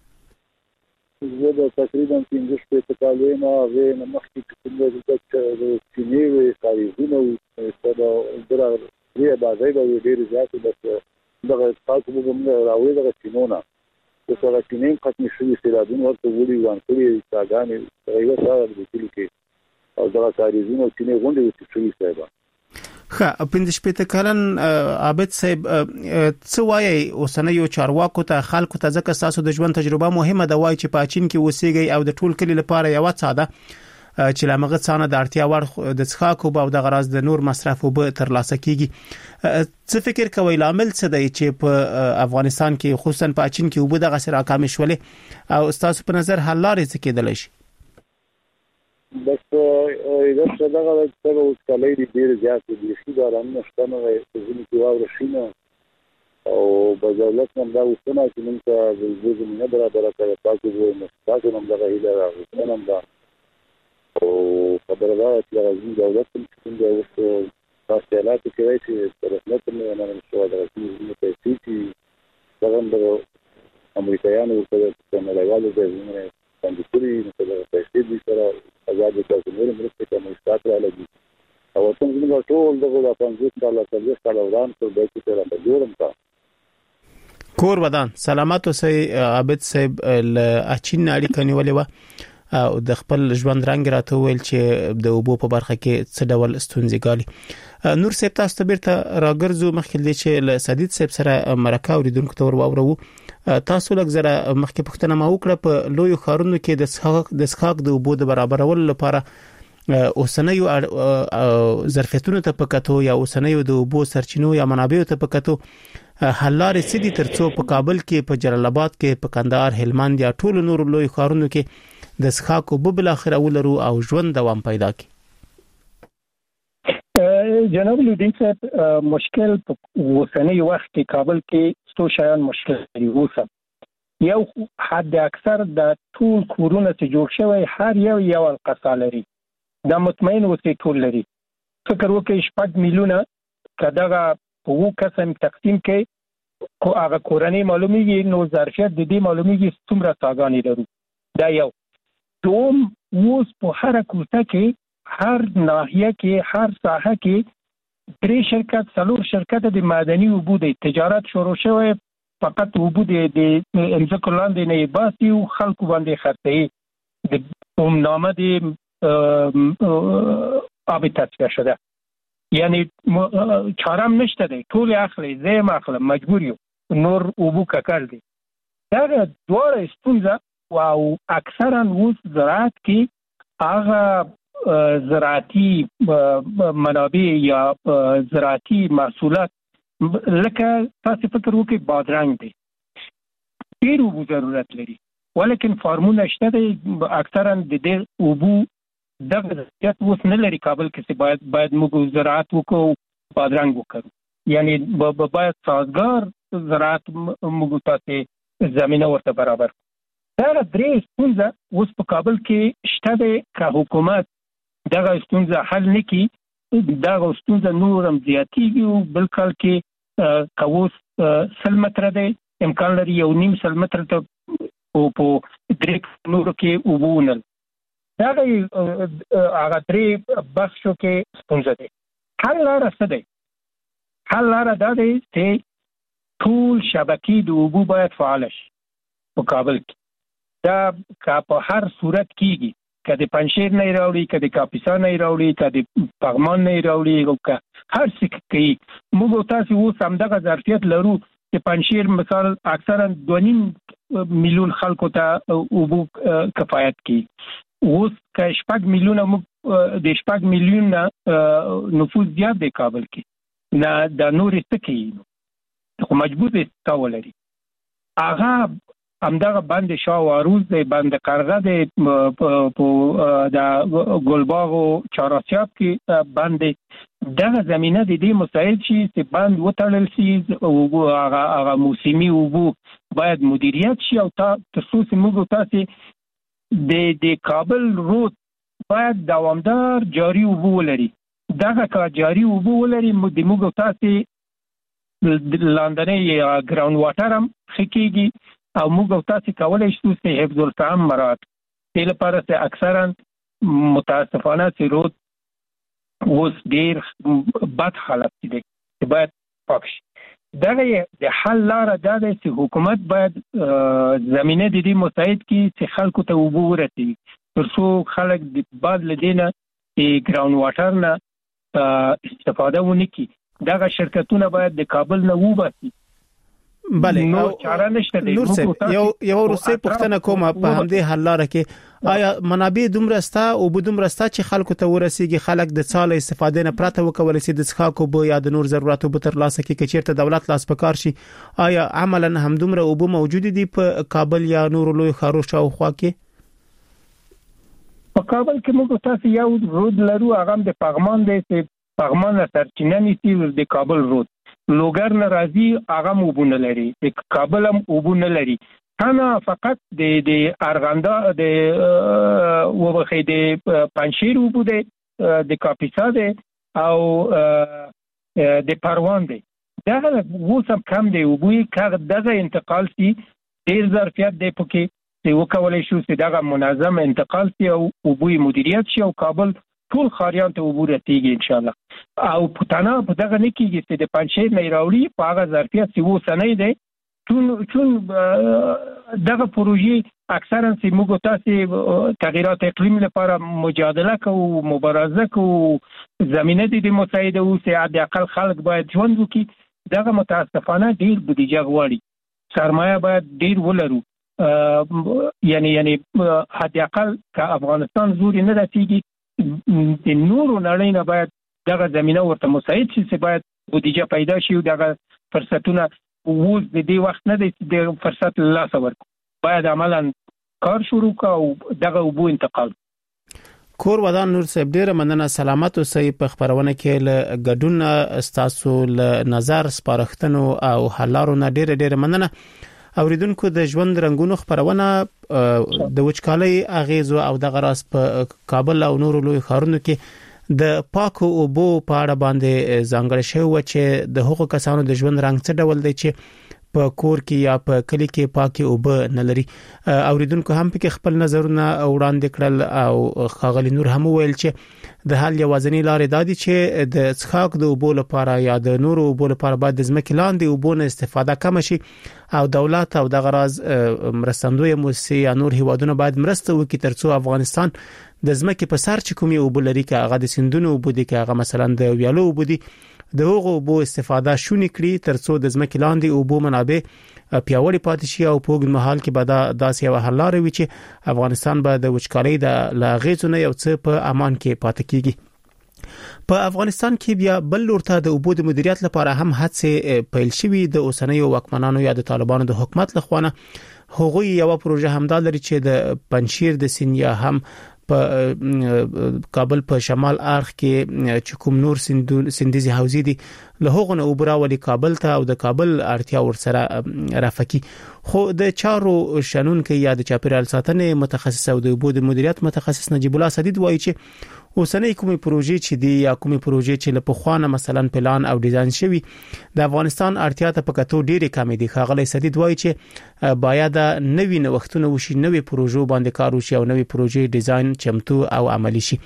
E: زه د تقریبا پنځه شپږ کالو نه غوې مخکې څنګه د سینې وي کاریزونه او دا درا ری بازای به ډیر زیات بس دغه تاسو به موږ راوړي دغه سینونه چې څنګه سینې ختم شوي سیلابونه ورته وړي وان کړی څنګه یو څه د کلی کې او دغه کاریزونه سینې غونډې شوي صاحب.
B: خا پنځه شپږ کلن عابد صاحب څه وایي اوسنه یو چارواکو ته خلکو ته ځکه تاسو د ژوند تجربه مهمه ده وایي چې پاچین کې وسیږي او د ټول کلی لپاره یو څه ده چې لمغه څانه د اړتیا وړ د څښاکو او د غراض د نور مصرف وب تر لاسه کیږي. څه فکر کوي لامل څه دی چې په افغانستان کې خصوصا پاچین کې وب د غسر راکام شولې او تاسو په نظر حل لارې څه کېدلی شي؟
E: بس دا څه دغه څه اوس کله دې ډیر زیات دي چې دا رانه شته نو ځینې کې واور شینه او بجالت هم دا وسنه چې موږ ته د زمینه برابر کړو تاسو به مستقیم هم دغه هیله راغلی نن دا او خبره دا چې راځي دولت څنګه اوس تاسو لا ته کوي چې طرفنه نه نه شو دا چې پیسې چې څنګه د امریکایانو سره د نړیوالو د زمینه باندې پوری نو پیسې دي سره آزاد تاسو نور مرسته کوي ستاسو علاوه او څنګه موږ ټول دغه پنځه ډالر څلور ډالر وران پر دې چې را جوړم تا
B: کور ودان سلامات اوسئ عابد صاحب ل اچین اړیکه نیولې و او د خپل ژوند رنګ راته ویل چې د وبو په برخه کې څه ډول ستونزې ګالي. نور صاحب تاسو ته بیرته راګرځو مخکې د چې ل سدید صاحب سره مرکه اوریدونکو ته ورواورو تاسو لږ زره مخکې پښتنه ما وکړه په لوی خارونو کې د څښاک د څښاک د وبو د برابرولو لپاره اوسنۍ ظرفیتونو ته پکاتو یا اوسنۍ د وبو سرچینو یا منابعو ته پکاتو حل لارې سدي ترڅو په کابل کې په جلال آباد کې په کندهار هلمند یا ټول نور لوی خارونو کې د څښاک وبو بل اخر ولرو او ژوند دوام پیدا کړي.
C: جناب لودین صاحب مشکل په اوسنۍ وخت کې کابل کې څو شیان مشکل دي. اوسه یو حد اکثر د ټول کورونه چې جوړ شوی هر یو یو القصا لري دا مطمئن اوسې ټول لري. فکر وکړئ شپږ میلیونه کداغه په وو قسم تقسیم کې کو هغه کورنۍ معلومیږي نو ظرفیت د دې معلومیږي څومره ساګانی لري. دا یو دوم اوس په هر کوټه کې هر ناحیه کې هر ساحه کې درې شرکت څلور شرکت د معدني وبو د تجارت شروع شوی فقط وبو د انځکو لاندې نه باسي او خلکو باندې خرڅي د کوم نامه د آبی تصفیه شده یعنی چارم نشته دی ټول اخلي زیم اخلي مجبور یو نور وبو ککړ دی. دا دوه ستونزه او اکثرا اوس زراعت کې هغه زراعتي منابع یا زراعتي محصولات لکه تاسو فکر وکړئ بادرنګ دی ډېر وبو ضرورت لري ولیکن فارمونه شته دی اکثرا د دې وبو دغه ضرورت اوس نه لري کابل کې چې باید باید موږ زراعت وکړو بادرنګ وکړو یعنی باید سازگار زراعت موږ تاسو زمينه ورته برابر دا درې ستونزه اوس په کابل کې شته دی که حکومت دغه ستونزه حل نکړي دغه ستونزه نور هم زیاتېږي او بل کال کې کوس سل متره دی امکان لري یو نیم سل متره ته په درې نورو کې وبونل دغه هغه درې بخشو کې ستونزه دی. حل لاره څه دی؟ حل لاره دا دی چې ټول شبکې د اوبو باید فعال شي په کابل کې. دا که په هر صورت کېږي کله پنځیر نه راوړي کله کاپیسا نه راوړي کله پغمان نه راوړي او که هر څه کوي موږ تاسو اوس هم دغه ظرفیت لرو چې پنځیر مثال اکثرا دوه نیم میلیون خلکو ته اوبو کفایت کوي اوس که شپږ میلیونه موږ د شپږ میلیون نفوس زیات دی کابل کې نه د نور څه کوي خو مجبور دي تاولري هغه همدغه بند شاه واروز دی بند قرغه دی په د ګلباغ او چاراسیاب کې بند دغه زمينه د دې مساعد شي چې بند وتړل شي او هغه هغه موسمي اوبو باید مدیریت شي او تاسو موږ تاسو د د کابل روت باید دوامدار جاری اوبو ولري دغه کا جاری اوبو ولري د موږ تاسو لاندنۍ ګراوند واټر هم خکېږي او موږ تاسو کولای شو چې حفظ الطعام مراد دې لپاره چې اکثرا متاسفانه سیروت اوس ډیر بد حالت دي چې باید پاک شي دغه د حل لاره دا ده چې حکومت باید زمينه د دې مساعد کړي چې خلکو ته وبو ورسي ترڅو خلک د باد لدینه ګراوند واټر نه استفاده ونکړي دغه شرکتونه باید د کابل نه وباسي
B: بله نور چاره نشته دی یو یو روسي پښتنه کومه په همدې حل لاره کې آیا منابع دومره ستا او بدومره ستا چې خلکو ته ورسیږي خلک د څاله استفاده نه پراته وکول شي د څښاکو بو یا د نور ضرورتو به تر لاسه کې چیرته دولت لاس پکار شي آیا عملاً هم دومره او بو موجود دي په کابل یا نور لوی خارو شاوخوا کې
C: په کابل کې موږ تاسو یو رود لرو هغه د پغمان دی چې پغمان سرچینه نیسي د کابل رود لوګر ناراضي هغه وبونه لري د کابل هم وبونه لري انا فقط د د ارغندا د وبخې د پنځیر وبده د کاپیسا ده او د پروان ده دغه وسم کم دی وبوي کغه دغه انتقال سي ډیر ظرفیت دی پکې چې وکولای شو چې دغه منظم انتقال سي او وبوي مدیریت شي او کابل ټول خاریان ته وبو راتېږي ان شاء الله او پټانا په دغه نه کېږي چې د پنځیر نه راوړي په هغه ظرفیت چې وو سنې دی ټول ټول دغه پروژې اکثرا چې موږ تاسو تغیرات اقلیم لپاره مجادله کوو مبارزه کوو زمينه دي د مساعده او چې د اقل خلک باید ژوند وکړي دغه متاسفانه ډیر بودیجه غواړي سرمایه باید ډیر ولرو یعنی یعنی حد اقل که افغانستان زوري نه رسیږي د نورو نړۍ نه باید دغه زمينه ورته مساعد شي چې باید بودیجه پیدا شي او دغه فرصتونه ووز د دې وخت نه د فرصت لاس ورکو باید عملاً کار شروع کا او دغه وبو انتقال
B: کور ودان نور صاحب ډیره مننه سلامت اوسئ په خبرونه کې له ګډون استاسو له نظر سپارښتنو او حلارو نه ډیره ډیره مننه اوریدونکو د ژوند رنگونو خبرونه د وچکالۍ اغیزو او د غراس په کابل او نورو لوی ښارونو کې د پاکو اوبو په اړه باندې ځانګړی شوی و چې د هغو کسانو د ژوند رنگ څه ډول دی چې په کور کې یا په کلی کې پاکي اوبه نه لري اوریدونکو هم په خپل نظرونه وړاندې کړل او خاغلی نور هم ویل چې د حل یوازنی لارې دادي چې د څښاک د اوبو لپاره یا د نورو اوبو لپاره باید د ځمکې لاندې اوبو نه استفاده کم شي او دولت او د غراز مرستندوی موسسې یا نور هیوادونه باید مرسته وکړي ترڅو افغانستان د ځمکې په سر چې کومي اوبو لري که هغه د سیندونو اوبو دي که هغه مثلا د ویالو اوبو دي د هغو اوبو استفاده شونې کړي ترڅو د ځمکې لاندې اوبو منابع پیاوړي پاتې شي او په اوږد مهال کې به دا داسې یو حل لاره وي چې افغانستان به د وچکالۍ د لاغېزو نه یو څه په امان کې پاتې کیږي په افغانستان کې بیا بل لورته د اوبو د مدیریت لپاره هم هڅې پیل شوې د اوسنیو واکمنانو یا د طالبانو د حکومت لخوا نه هغوی یو پروژه همدا لري چې د پنځیر د سینیا هم په کابل په شمال اړخ کې چې کوم نور سندیزي حوزې دي له هغه نه وبراولي کابل ته او د کابل اړتیا ورسره رافقي خو د چارو شنون کې یا د چاپیریال ساتنې متخصص او د اوبو د مدیریت متخصص نجیب الله سدید وایي چې اوسنۍ کومې پروژې چې دی یا کومې پروژې چې له پخوانه مثلا پلان او ډیزاین شوی د افغانستان اړتیا ته پکاتو ډېرې کمې دي خاغلی سدید وایي چې باید نوې نوښتونه وشي نوې پروژو باندې کار وشي او نوې پروژې ډیزاین چمتو او عملی شي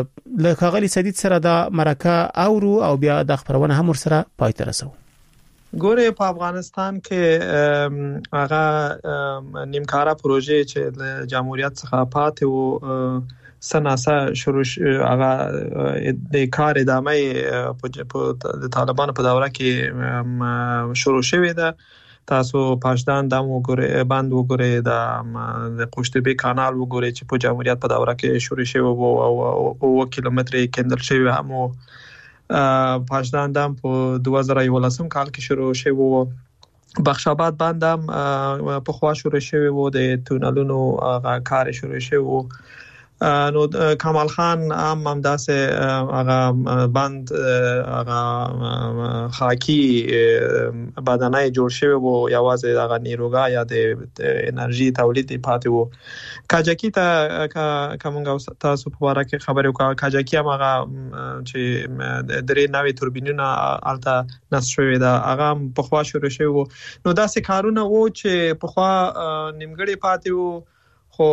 B: له خاغلی سدید سره د مرکه اورو او بیا د خبرونه هم سره پای ته رسو
F: ګوره په افغانستان کې هغه نیمکاره پروژې چې د جمهوریت څخه پاتې وو سناسه شروع هغه د کار ادامه په د طالبانو په دوره کې شروع شوې ده. تاسو پاشدان دم وګورئ، بند وګورئ، د قوشتبه کانال وګورئ چې په جمهوریت په دوره کې شروع شوی وو او اوه کیلومتره کندل شوی هم پاشدان دم په دوه زره یولسم کال کې شروع شوی وو. بخش آباد بند هم په خوا شروع شوی وو، د تونلونو کار شروع شوی وو. نو کمال خان هم هم داسې هغه بند هغه خاکی بدنای جوړ شوی وو، یوازې هغه نیروګا یا د انرژي تولید پاتې وو. کاجاکی ته کومه تاسو په اړه کې خبرې وکړه. کاجاکی هم هغه چې درې نوې توربینونه الته نصب شوی دا هغه په خوا شروع شوی وو. نو داسې کارونه وو چې په خوا نیمګړی پاتې وو، خو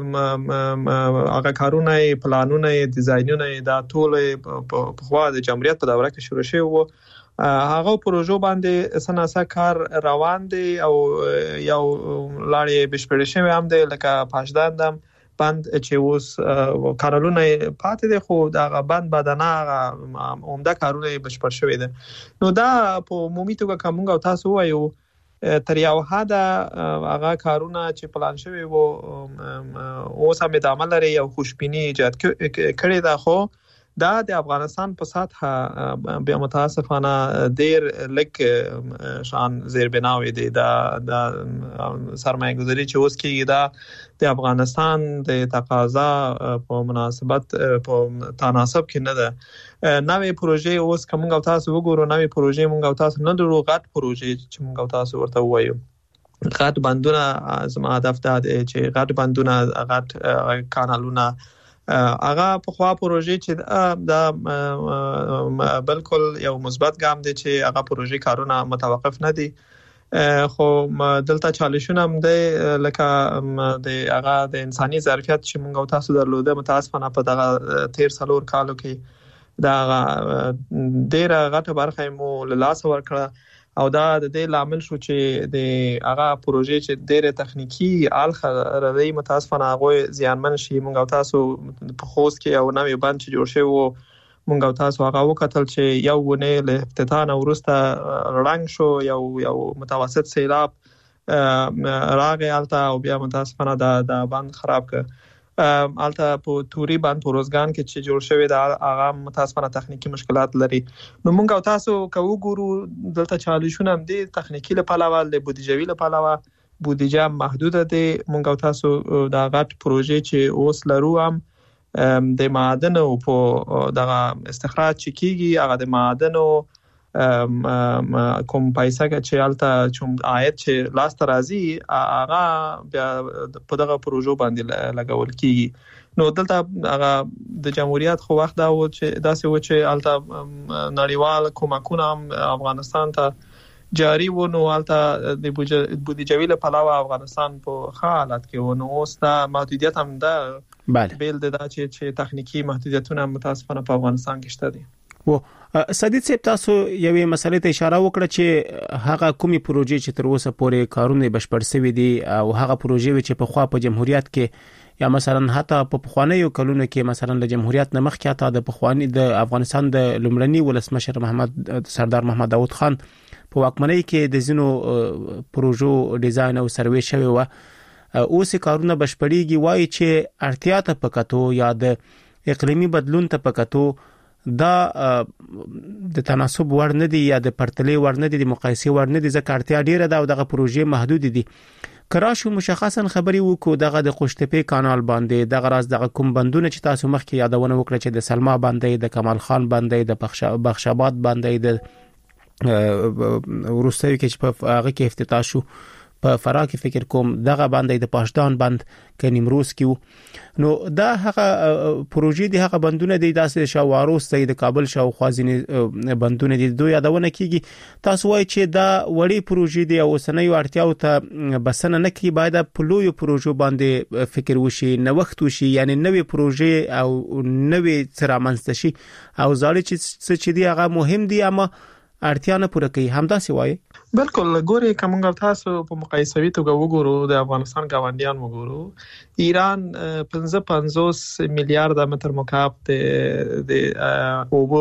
F: هغه کارونه پلانونه دیزاینونه دا ټول په خوا د جمهوریت په دوره کې شروع شوی وو. هغه پروژو باندې سناسه کار روان دي او یو لاړې بشپړې شوی هم دی، لکه پاشدان دم بند چې اوس کارونه پاتې دي، خو دا بند بدنه عمده کارونه بشپړ شوی دي. نو دا په عمومي توګه کومه او تاسو وایو تر یو حده هغه کارونه چې پلان شوی وو اوس هم ادامه لري او خوشبینی ایجاد کړي ده، خو دا د افغانستان په سطح بیا متاسفانه ډیر لک شان زیر بناوي دي. دا د سرمایه گذاری چې اوس کېږي دا د افغانستان د تقاضا په مناسبت په تناسب کې نه ده. نوې پروژې اوس کوم او تاسو وګورو، نوې پروژې مونږ او تاسو نه درو غټ پروژې چې مونږ او تاسو ورته وایو غټ بندونه. زما هدف دا دی چې غټ بندونه، غټ کانالونه، هغه په خوا پروژې چې دا بالکل یو مثبت ګام دی چې هغه پروژې کارونه متوقف نه دي. خو دلته چالشونه هم دی، لکه د هغه د انساني ظرفیت چې مونږ او تاسو درلوده متاسفانه په دغه تیر څلور کالو کې دا ډیره غټه برخه مو له لاس ورکړه، او دا د دې لامل شو چې د هغه پروژې چې ډیره تخنیکی الخه ردی متاسفانه هغه زیانمن شي. مونږ او تاسو په خوست کې یو نوې بند چې جوړ شوی وو، مونږ او تاسو هغه وکتل چې یو ونه له افتتاح ورسته رنګ شو، یو یو متوسط سیلاب راغی الته او بیا متاسفانه دا د بند خراب کړ. الته په توري بند پروزګان کې چې جوړ شوی دا هغه متاسفانه تخنیکی مشکلات لري. نو مونږ او تاسو کوو ګورو دلته چالشونه هم دي، تخنیکی لپاره د بودیجوي لپاره بودیجه محدوده دي. مونږ او تاسو دا غټ پروژې چې اوس لرو هم د معادن او په دغه استخراج چې کیږي، هغه د معادن او کوم پیسې چې الته چوم عاید چې لاس ته راځي هغه بیا په دغه پروژو باندې لګول کیږي. نو دلته هغه د جمهوریت خو وخت دا و چې داسې و چې الته نړیوال کومکونه هم افغانستان ته جاری و، نو الته د بودیجوي لپاره افغانستان په ښه حالت کې و. نو اوس دا محدودیت هم ده،
B: بله
F: بیل ده چې چې تخنیکی محدودیتونه متاسفانه په افغانستان کې شته دي.
B: و سدید صاحب تاسو یوې مسلې ته اشاره وکړه چې هغه کومي پروژې چې تر اوسه پورې کارونه بشپړ شوي دي او هغه پروژې چې په خوا په جمهوریت کې یا مثلا حتی په پخوانیو کلونو کې مثلا د جمهوریت نه مخکې حتی د پخوانی د افغانستان د لومړني ولسمشر محمد سردار محمد داود خان په واکمنۍ کې د زینو پروژو ډیزاین او سروې شوی و. اوس کارونه بشپړیږي، وایي چې اړتیا ته پکاتو یا د اقلیمي بدلون ته پکاتو دا د تناسب ور نه دي یا د پرتلې ور نه دي، د مقایسې ور نه دي، ځکه اړتیا ډیره ده او دغه پروژې محدود دي. کراشو مشخصا خبري وکړو دغه د قوشتپه کانال باندې، دغه راز دغه کوم بندونه چې تاسو مخکې یادونه وکړه چې د سلما باندې، د کمال خان باندې، د بخش آباد باندې، د ورستوي کې چې په هغه کې افتتاح شو په فراه کې فکر کوم دغه باندې د پاشدان بند کې نیمروز کې. نو دا هغه پروژې دي، هغه بندونه دي داسې شاواروس د کابل شاو خوازینې بندونه دي دوی یادونه کیږي. تاسو وایي چې دا وړي پروژې دي او سنوي اړتیاو ته بسنه نه کی، باید په لوی پروژو باندې فکر وشي، نوښت وشي، یعنی نوې پروژې او نوې څرامنځته شي. او ځاړي چې چې دي هغه مهم دي، اما اړتیا نه پوره کوي، همداسې وایي.
F: بالکل ګوري کومه تاسو په مقایسوي توګه وګورو د افغانستان ګاونډیان وګورو، ایران پنځه پنځوس میلیارډ متر مکعب د اوبو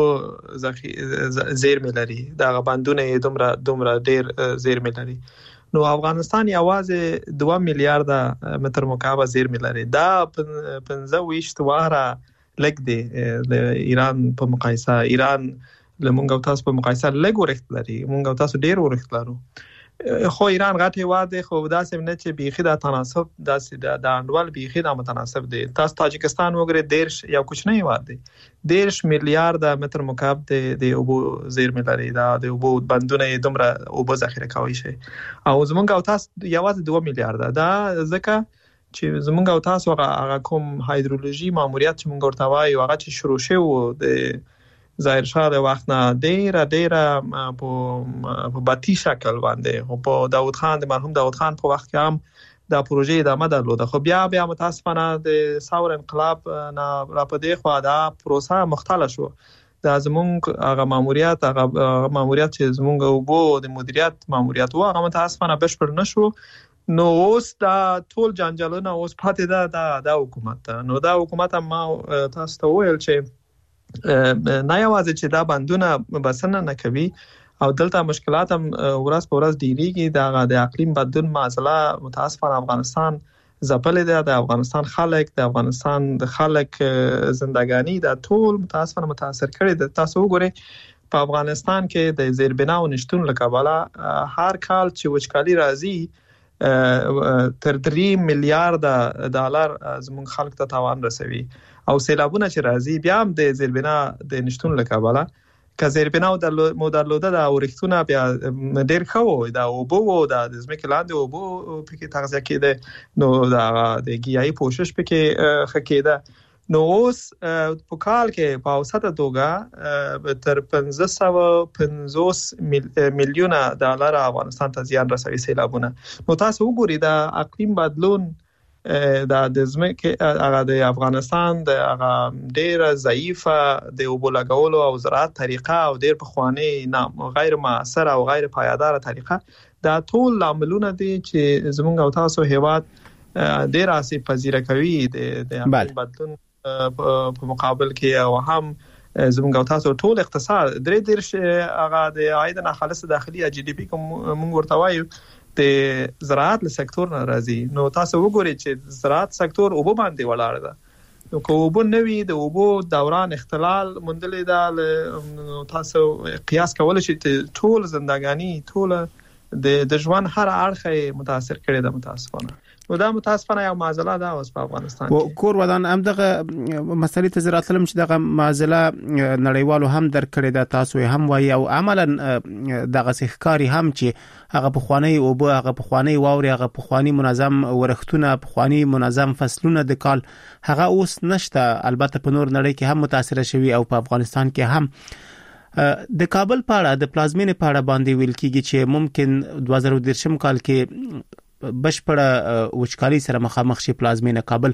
F: زیرمې لري، دا غبندونه دومره دومره ډیر زیرمې لري. نو افغانستان یوازې دوه میلیارډ متر مکعب زیرمې لري، دا پنځه ویشت واره لګ دی د ایران په مقایسه. ایران لمونږ او تاسو په مقایسه لږ ورښت لري، مونږ او تاسو ډیر ورښت لرو. خو ایران غټ هیواد دی، خو داسې نه چې بیخي دا تناسب داسې د انډول بیخي دا متناسب دی. تاسو تاجکستان وګورئ، دیرش یو کوچنی هیواد دی، دیرش میلیارډ متر مکعب د اوبو زیرمې لري، دا د اوبو بندونه دومره اوبو ذخیره کوي شي. او زمونږ او تاسو یوازې دوه میلیارډ، دا ځکه چې زمونږ او تاسو هغه کوم هایدرولوژي ماموریت چې مونږ ورته وایو هغه چې شروع شوی د ظاهر شاه د وخت نه ډیره ډیره په باطی شکل باندې، او په داود خان د مرحوم داود خان په وخت کې هم دا پروژه ادامه درلوده. خو بیا بیا متاسفانه د ثور انقلاب نه را پدې خو دا پروسه مختلف شو. دا زمونږ هغه ماموریت هغه ماموریت چې زمونږ اوبو د مدیریت ماموریت و هغه متاسفانه بشپړ نشو. نو اوس دا ټول جنجالونه اوس پاتې ده د حکومت. نو دا حکومت ما تاسو ته ویل چې نه یوازې چې دا بندونه بسنه نه کوي او دلته مشکلات هم ورځ په ورځ ډیریږي، دا د اقلیم بدلون معضله متاسفانه افغانستان ځپلې ده. د افغانستان خلک د افغانستان د خلک زندګانی دا ټول متاسفانه متاثر کړي ده. تاسو وګورئ په افغانستان کې د زیربناو نشټون له کبله هر کال چې وچکالي راځي تر درې میلیارډ ډالر زموږ خلک ته تاوان رسوي. او سیلابونه چې راځي بیا هم د زیربنا د نشټون له کبله که زیربنا مو درلوده د اورښتونه بیا ډیر ښه وو، د اوبو و د ځمکې لاندې اوبو پکې تغذیه کېده، نو د ګیاهي پوشش پکې ښه کېده. نو اوس په کال کې په اوسطه توګه تر پنځه سوه پنځوس میلیونه ډالر افغانستان ته زیان رسوي سیلابونه. نو تاسو وګورئ د اقلیم بدلون دا د ځمکې هغه د افغانستان د هغه ډیره ضعیفه د اوبو لګولو او زراعت طریقه او ډیر پخوانی نه غیر مؤثر او غیر پایدار طریقه، دا ټول عاملونه دي چې زموږ او تاسو هیواد ډیر آسیب پذیر کوي د اقلیم بدلون په مقابل کې. او هم زموږ او تاسو ټول اقتصاد درې دیرش هغه د عاید ناخالص داخلي جی ډي پی کوم موږ ورته وایو د زراعت له سکتور نه راځي. نو تاسو وګورئ چې زراعت سکتور اوبو باندې ولاړ ده، نو که اوبو نوي د اوبو دوران اختلال مندلې ده، تاسو قیاس کولای شئ ټول زندګانی ټول د ژوند هر اړخ متاثر کړي ده متاسفانه. نو دا متاسفانه یو معضله ده اوس په افغانستان کې.
B: کور ودان هم دغه مسلې ته زراعت لم چې دغه معضله نړیوالو هم در کړی ده، تاسو هم وایي او عملا دغه ښکاری هم چې هغه په خوانی او به هغه په خوانی واوري هغه په خوانی منظم ورختونه په خوانی منظم فصلونه د کال هغه اوس نشته. البته په نور نړۍ کې هم متاثر شوی او په افغانستان کې هم د کابل پاړه د پلازمینې پاړه باندې ویل کیږي چې ممکن دوه زره دېرشم کال کې بشپړه وچکالي سره مخامخ شي پلازمینه کابل.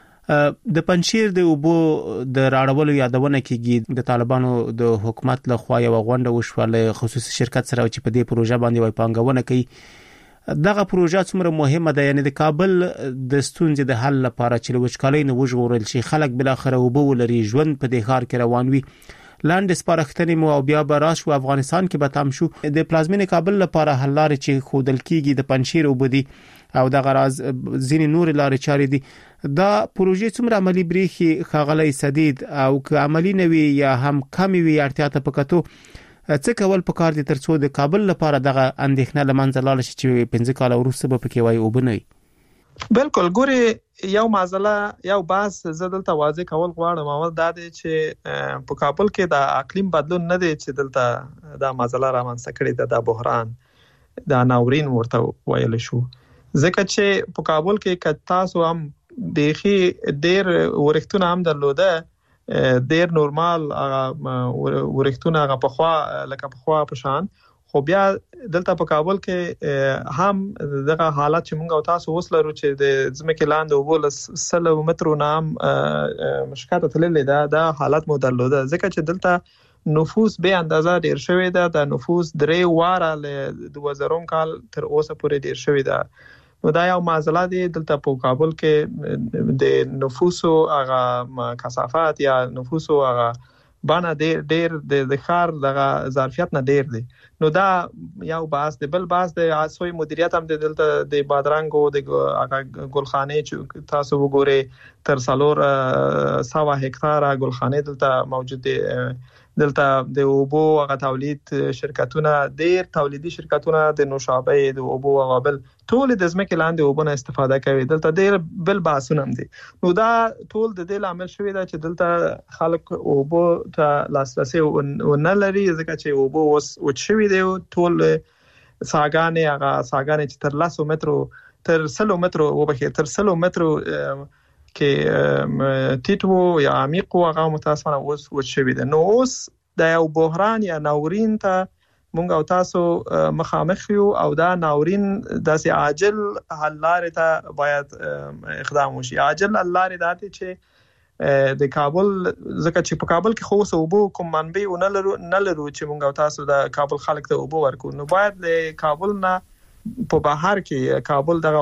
B: د پنځیر د اوبو د راړولو یادونه کیږي، د طالبانو د حکومت له خوا یو غونډه وشوله خصوصي شرکت سره چې په دې پروژه باندې وای پانګونه کوي. دغه پروژه څومره مهمه ده، یعنی د کابل د ستونزې د حل لپاره چې وچکالي نه وژغورل شي، خلک بل اخر اوبو ولري، ژوند په دې ښار کې روان وي، لاندې سپارښتنې مو او بیا به راشو افغانستان کې به تام شو. د پلازمینې کابل لپاره حل لارې چې خودل کیږي د پنځیر وبدي او د غراز ځینې نور لارې چارې دي، دا پروژې څومره عملی بریخي خغلی سدید او که عملی نوي یا هم کمی وي اړتیا ته پکاتو څه کول پکار دي ترڅو د کابل لپاره دغه اندېښنه لمنځه لاړ شي چې پنځه کال وروسته به پکې وای وبنوي.
F: بالکل ګوري یو معضله یو باز زه دلته واضح کول غواړم، اول دا دی چې په کابل کې د اقلیم بدلون نه دی چې دلته دا معضله رامنځته کړې ده، د بحران د ناورین ورته ویل شو، ځکه چې په کابل کې که تاسو هم بیخي ډېر ورښتونه هم درلوده، ډېر نورمال ورښتونه هغه پخوا لکه پخوا په شان، خو بیا دلته په کابل کې هم دغه حالت چې موږ او تاسو اوس لرو چې د ځمکې لاندې اوبه له سلو مترو نه هم مشکاته تللې ده، دا حالت مو درلوده، ځکه چې دلته نفوس به اندازه ډیر شوی ده. د نفوس درې واره له دوه زره کال تر اوسه پورې ډیر شوی ده. نو دا یو معضله دی دلته په کابل کې د نفوسو هغه کثافت یا نفوسو هغه باندې ډیر ډیر د ښار دغه ظرفیت نه ډیر دی. نو دا یو باس دی. بل باس د اسوي مدیریت هم د دلته د بادرنګ او د هغه ګلخانه چې تاسو وګورئ تر څلور سوه هکتاره ګلخانه دلته موجود دي. دلته د اوبو هغه تولید شرکتونه ډیر تولیدي شرکتونه د نوشابه د اوبو هغه بل ټول د ځمکې لاندې اوبو نه استفاده کوي. دلته ډیر بل باسونه هم دي. نو دا ټول د دې عامل شوی دا چې دلته خلک اوبو ته لاسرسي ونه لري ځکه چې اوبو اوس وچوي دي. ټول ساګانې هغه ساګانې چې تر لسو مترو تر سلو مترو وبخې تر سلو مترو کې ټیټو یا عمیق هغه متاسفانه اوس وچوي دي. نو اوس د یو بحران یا ناورین ته مونږ او تاسو مخامخ یو او دا ناورین داسې عاجل حل لارې ته باید اقدام وشي. عاجل حل لارې داتې چې د کابل ځکه چې په کابل کې خو اوبو کوم منبع نه لرو نه لرو چې مونږ او تاسو د کابل خلک ته اوبو ورکو. نو باید د کابل نه په بهر کې کابل دغه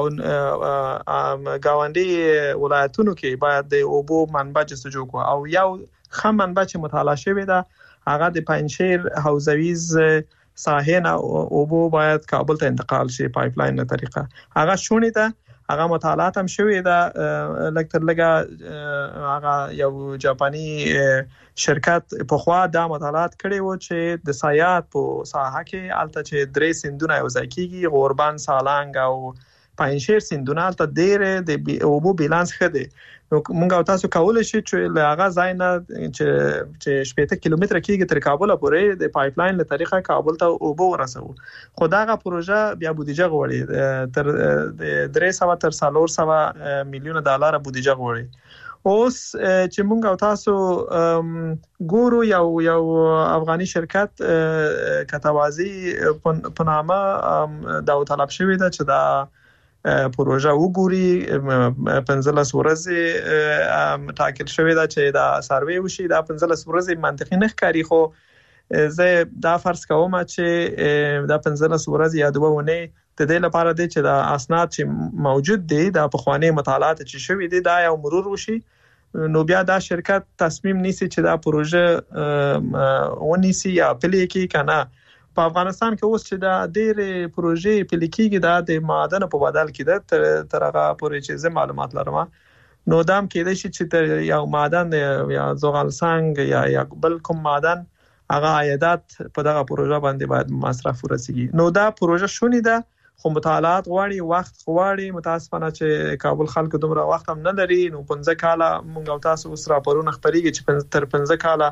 F: گاونډي ولایتونو کې باید د اوبو منبع جستجو کو او یو خام منبع چې مطالعه شوی ده هغه د پنځشیر حوزویز ساحه نه اوبو باید کابل ته انتقال شي پایپ لاین په طریقه. هغه شونی ده. هغه مطالعات هم شوی ده. لکتر لګه هغه یو جاپانی شرکت په خوا دا مطالعات کړي وو چې د سایات په ساحه کې الته چې درې سیندونه یو ځای کیږي غوربان سالنګ او پنځشیر سیندونه الته ډېر د اوبو بیلانس خده. نو موږ او تاسو کولای شي چې له هغه ځای نه چې چې شپږ کیلومتره کېږي تر کابل پورې د پایپ لاین له طریقه کابل ته اوبو ورسو. خو داغه پروژه بیا بودیجه غواړي تر د درې سوه تر څلور سوه میلیون ډالر بودیجه غواړي. اوس چې موږ او تاسو ګورو یو یو افغاني شرکت کتوازی په نامه دا طلب شوی ده چې دا پروژه وګوري. پنځلس ورځې ټاکل شوی ده چې دا سروې وشي. دا پنځلس ورځې منطقي نه ښکاري خو زه دا فرض کوم چې دا پنځلس ورځې یا دوه ونې د دې لپاره دی چې دا اسناد چې موجود دي دا په خواني مطالعات چې شوی دي دا یو مرور وشي. نو بیا دا شرکت تصمیم نیسي چې دا پروژه ونیسي یا پلي کوي کنه. په افغانستان کې اوس چې دا ډېر پروژې پلي کېږي دا د معدن په بدل کې ده تر هغه پورې چې زه معلومات لرم. نو دا هم کېدای شي چې تر یو معدن یا زغال سنگ یا یا بل کوم معدن هغه عایدات په دغه پروژه باندې باید مصرف ورسیږي. نو دا پروژه شونی ده خو مطالعات غواړي وخت غواړي. متاسفانه چې کابل خلک دومره وخت هم نه لري. نو پنځه کاله مونږ او تاسو اوس راپورونه خبرېږي چې تر پنځه کاله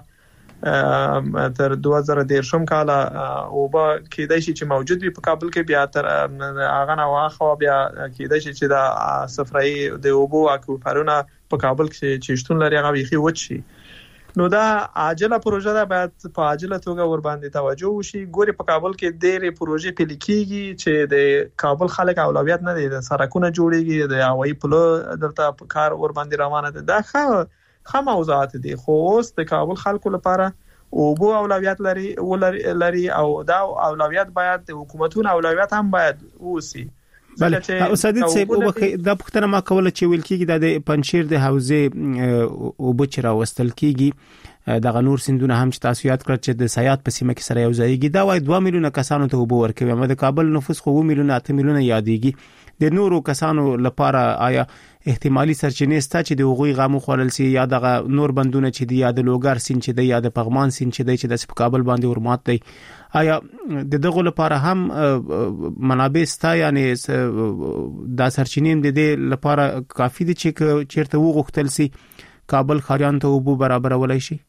F: تر دوه زره دیرشم کاله اوبه کېدای شي چې موجود وي په کابل کې. بیا تر هغه نه واخوا بیا کېدای شي چې دا صفرایي د اوبو اکوفرونه په کابل کې چې شتون لري هغه بيخي وچ شي. نو دا عاجله پروژه ده باید په عاجله توګه ور باندې توجه وشي. ګوري په کابل کې ډېرې پروژې پلي کېږي چې د کابل خلک اولویت نه دي. د سړکونه جوړيږي د هوایي پلو دلته کار ور باندې روانه ده. دا ښه ښه موضوعات دي خو اوس د کابل خلکو لپاره اوبو اولویت لري ولري او دا اولویت باید د حکومتونو اولویت هم باید وسی.
B: بله استاد صاحب دا پختنه ما کوله چې ویل کېږي د پنځشیر د حوزې اوبو چې راوستل کېږي دغه نور سیندونه هم چې تاسو یاد کړل چې د سیات په سیمه کې سره یو ځایږي دا وای دوه میلیونه کسانو ته اوبو ورکوي. اما د کابل نفوس خو میلیونه اته میلیونه یادېږي. د نورو کسانو لپاره آیا احتمالي سرچینې ستا چې د هغوی غمو خورل سي یا د نور بندونه چې دی یا د لوګر سین چې دی یا د پغمان سین چې دی چې د کابل باندې ورمات دی آیا د دغه لپاره هم منابع ستا یعنی دا سرچینې د دې لپاره کافي دي چې چیرته وغوښتل سي کابل خاریان ته اوبو برابر ولای شي؟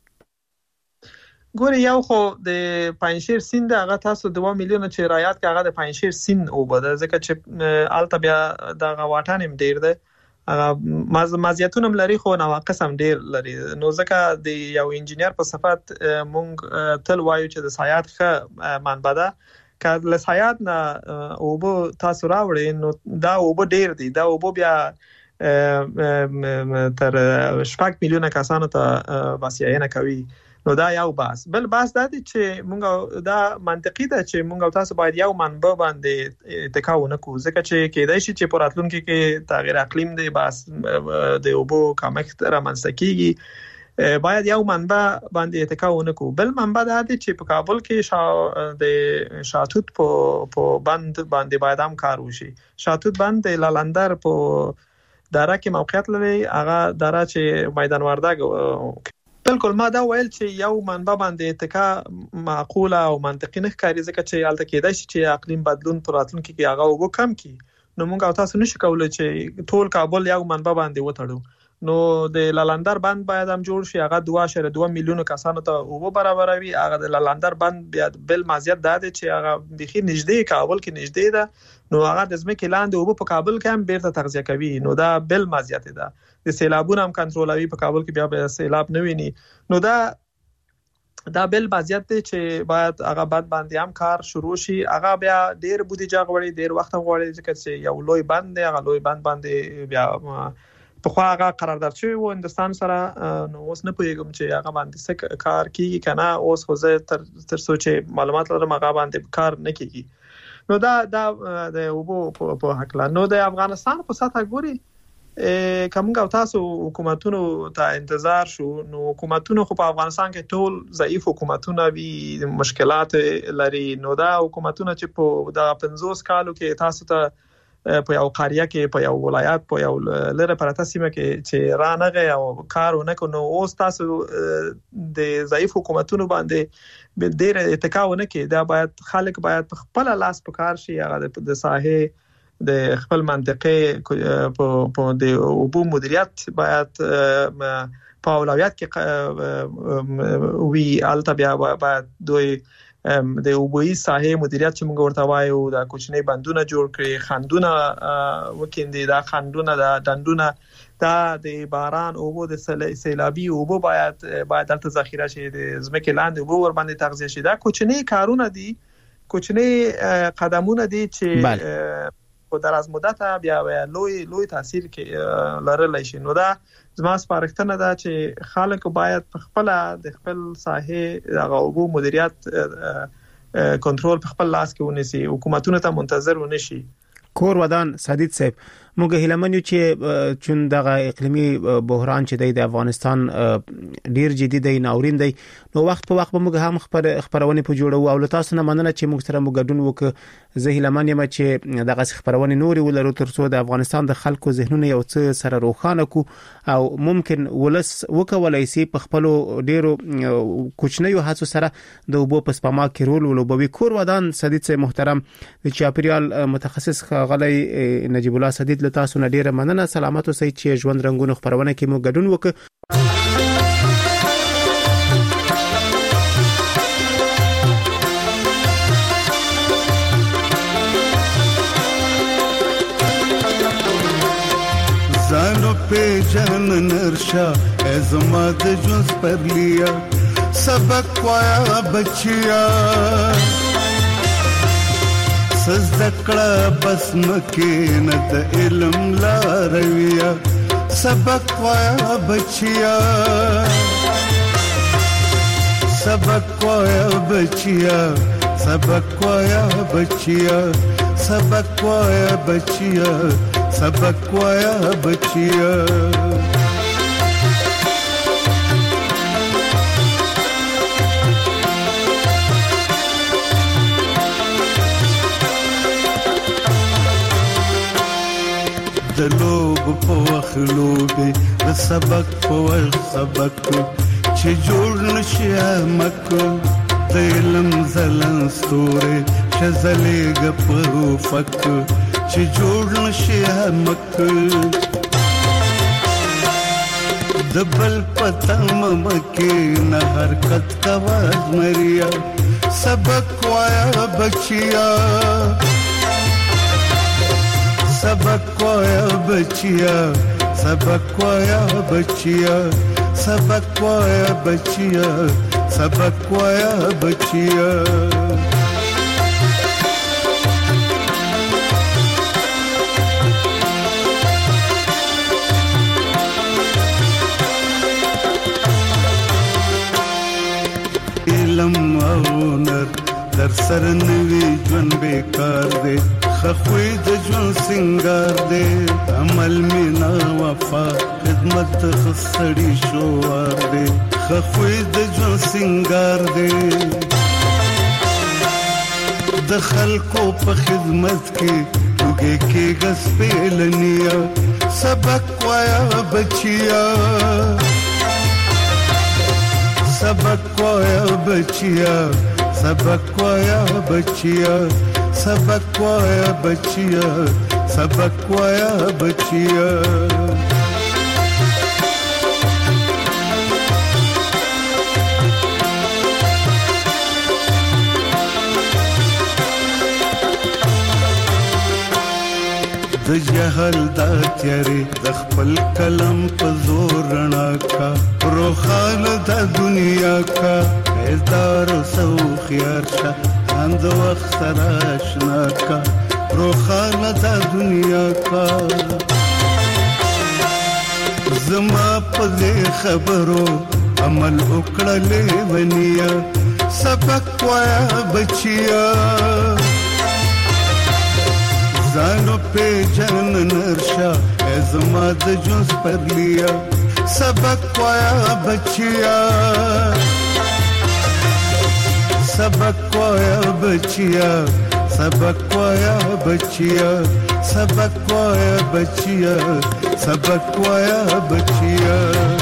F: ګوري یو خو د پنځشیر سیند هغه تاسو دوه میلیونه چې رایات کې هغه د پنځشیر سیند اوبه ده ځکه چې الته بیا د غواټان هم ډیر ده. هغه مزیتونه لري خو نواقص هم ډیر لري. نو ځکه د یو انجینیر په صفت مونږ تل وایو چې د سیات ښه منبع ده. که له سیات نه اوبه تاسو راوړئ نو دا اوبه ډیر دي. دا اوبه بیا تر شپږ میلیونه کسانو ته وسیاینه کوي. نو دا یو بحث. بل بحث دا دی چې مونږ دا منطقي ده چې مونږ تاسو باید یو منبع باندې اتکا ونکړو، ځکه چې کېدای شي چې په راتلونکي کې تغیر اقلیم دی، بحث د اوبو کمښت رامنځته کیږي، باید یو منبع باندې اتکا ونکړو. بل منبع دا دی چې په کابل کې شا د شاتوت په بند باندې باید هم کار وشي. شاتوت بند د لالندر په دره کې موقعیت لري، هغه دره چې میدان وردګ. بالکل ما دا ویل چې یو منبع باندې اتکا معقوله او منطقي نه ښکاري، ځکه چې الته کېدای شي چې اقلیم بدلون پر راتلونکي کې هغه اوبه کم کړي. نو موږ او تاسو نشو کولای چې ټول کابل یو منبع باندې وتړو. نو د لالندر بند باید هم جوړ شي، هغه دوه اعشاریه دوه میلیونه کسانو ته اوبه برابروي. هغه د لالندر بند بیا بل مزیت دا دی چې هغه بخي نږدې کابل کې نږدې ده، نو هغه د ځمکې لاندې اوبه په کابل کې هم بیرته تغذیه کوي، نو دا بل مزیت ده. د سیلابونو هم کنټرولوي، په کابل کې بیا به سیلاب نه ویني. نو دا دا بل مزیت دی چې باید هغه بند باندې هم کار شروع شي. هغه بیا ډیر بودیجه غواړي، ډیر وخت غواړي، ځکه چې یو لوی بند دی. هغه لوی بند باندې بیا په خو هغه قرارداد شوی و هندستان سره، نو اوس نه پوهیږم چې هغه باندې څه کار کیږي کنه. اوس خو زه تر تر سوچ معلومات لرم هغه باندې کار نه کیږي. نو دا دا د اوبو په حق لا نو د افغانستان په سطح ګوري کومګ او تاسو حکومتونو ته انتظار شو. نو حکومتونو خو په افغانستان کې ټول ضعیف حکومتونه وی مشکلات لري. نو دا حکومتونه چې په د پنځوس کالو کې تاسو ته په یو قریه کې په یو ولایت په یو لره پرته سیمه کې چې رانغه او کار ونه نو اوس تاسو د ضعیف حکومتونو باندې به ډیر اتکا ونه کې. دا باید خلک باید په خپل لاس په کار شي، هغه د ساحه د خپل منطقه په د اوبو مدیریت باید په اولویت کې وی الته بیا باید دوی د اوبوي ساحه مدیریت چې موږ ورته وایو، دا کوچنی بندونه جوړ کړي، خندونه وکیندي، دا خندونه دا دندونه دا د باران اوبو د سیلابي اوبو باید باید الته ذخیره شي، د ځمکې لاندې اوبو ور باندې تغذیه شي. دا کوچنی کارونه دي، کوچنی قدمونه دي چې په دراز مدت بیا لوی لوی تاثیر کې لرلی شي. نو دا زما سپارښتنه ده چې خلک باید په خپل د خپل ساحه د اوبو مدیریت کنټرول په خپل لاس کې ونیسي، حکومتونو ته منتظر ونشي.
B: کور ودان سدید صاحب، موږ هیلمنو چې چون دغه اقلیمی بحران چې د افغانستان ډیر جدي دی، ناورین دی، نو وخت په وخت موږ هم خبر خبرونه په جوړو او تاسو نه مننه چې موږ سره موږ ګډون وک. زه هیلمن یم چې دغه خبرونه نوري ولرو ترڅو د افغانستان د خلکو ذهنونه یو څه سره روښانه کو او ممکن ولس وکولای شي په خپل ډیرو کوچنیو هڅو سره د وبو په سپما کې رول ولوبوي. کور ودان سدید صاحب محترم، د چاپیریال متخصص غلی نجیب الله سدید له تاسو نه ډیره مننه. سلامات اوسئ چې ژوند رنگونو خبرونه کې مو ګډون وکړ.
G: زانو په جان نرشا ازما د جوز پر لیا سبق وایا بچیا سزدکړه بس مکه نه د علم لارویا سبق وایا بچیا سبق وایا بچیا سبق وایا بچیا سبق وایا بچیا سبق وایا بچیا د لوب په وخلوبه د سبق په ور سبق چې جوړ نشي مکو د علم زلن ستوره شزلې غپو فک چې جوړ نشي مکو د بل پتم مکه نه حرکت کواز مریا سبق وایا بچیا سبق وایا بچیا سبق وایا بچیا سبق وایا بچیا سبق وایا بچیا وی جون بیکار دے خفوی د جون سنگار دے عمل مینا وفا خدمت خسڑی شوار دے خفوی د جون سنگار دے د خلکو په خدمت کې وګه کې غس پهلنیا سبق وایا بچیا سبق وایا بچیا سبق وایا بچیا سبق وایا بچیا سبق وایا بچیا د جهل دا تیارې د خپل کلم په زور رڼا کا روخانه د دنیا کا هزار سو خيار شه اند وخت سره آشنا کا روخانه د دنیا کا زما په خبرو عمل وکړلې ونیا سبق وایا بچیا زانو پہ جان نرشا ازما د جوز پر لیا سبق وایا بچیا سبق وایا بچیا سبق وایا بچیا سبق وایا بچیا سبق وایا بچیا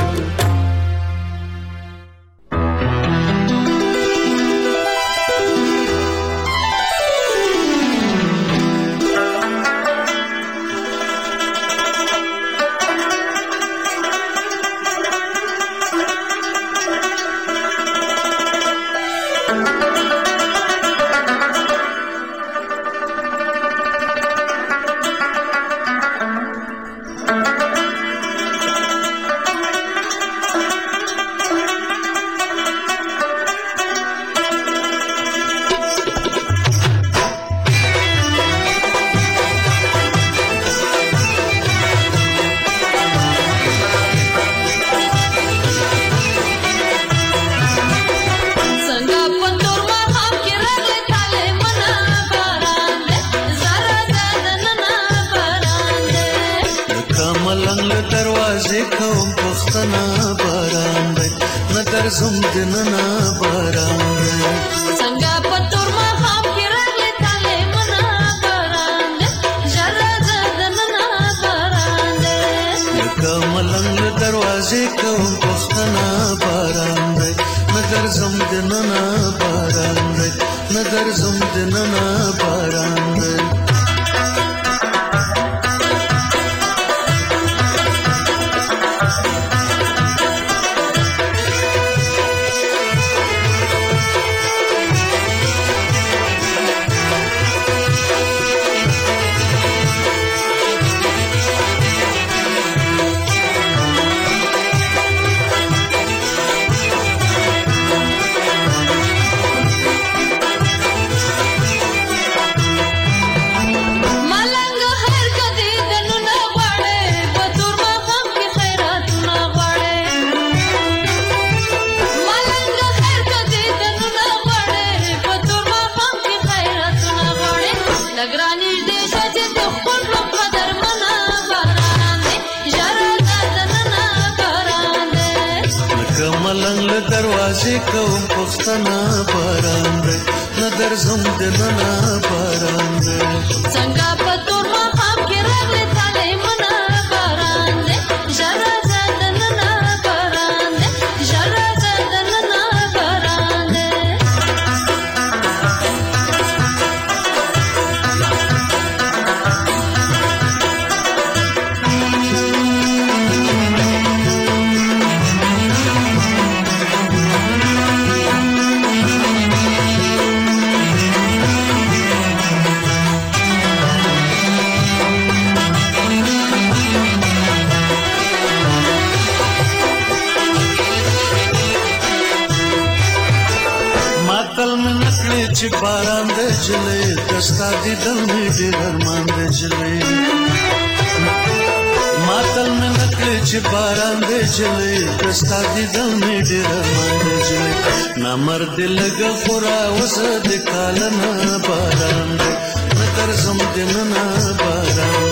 H: چې باران د جلې دستا دي دل می ډېر ارمان د جلې ماتل مې نکړې چې باران دې جلې دستا دې دل مې ډېر مان جلې نامرد لګ خورا وسد کالنا باران دې نتر زم دې نه باران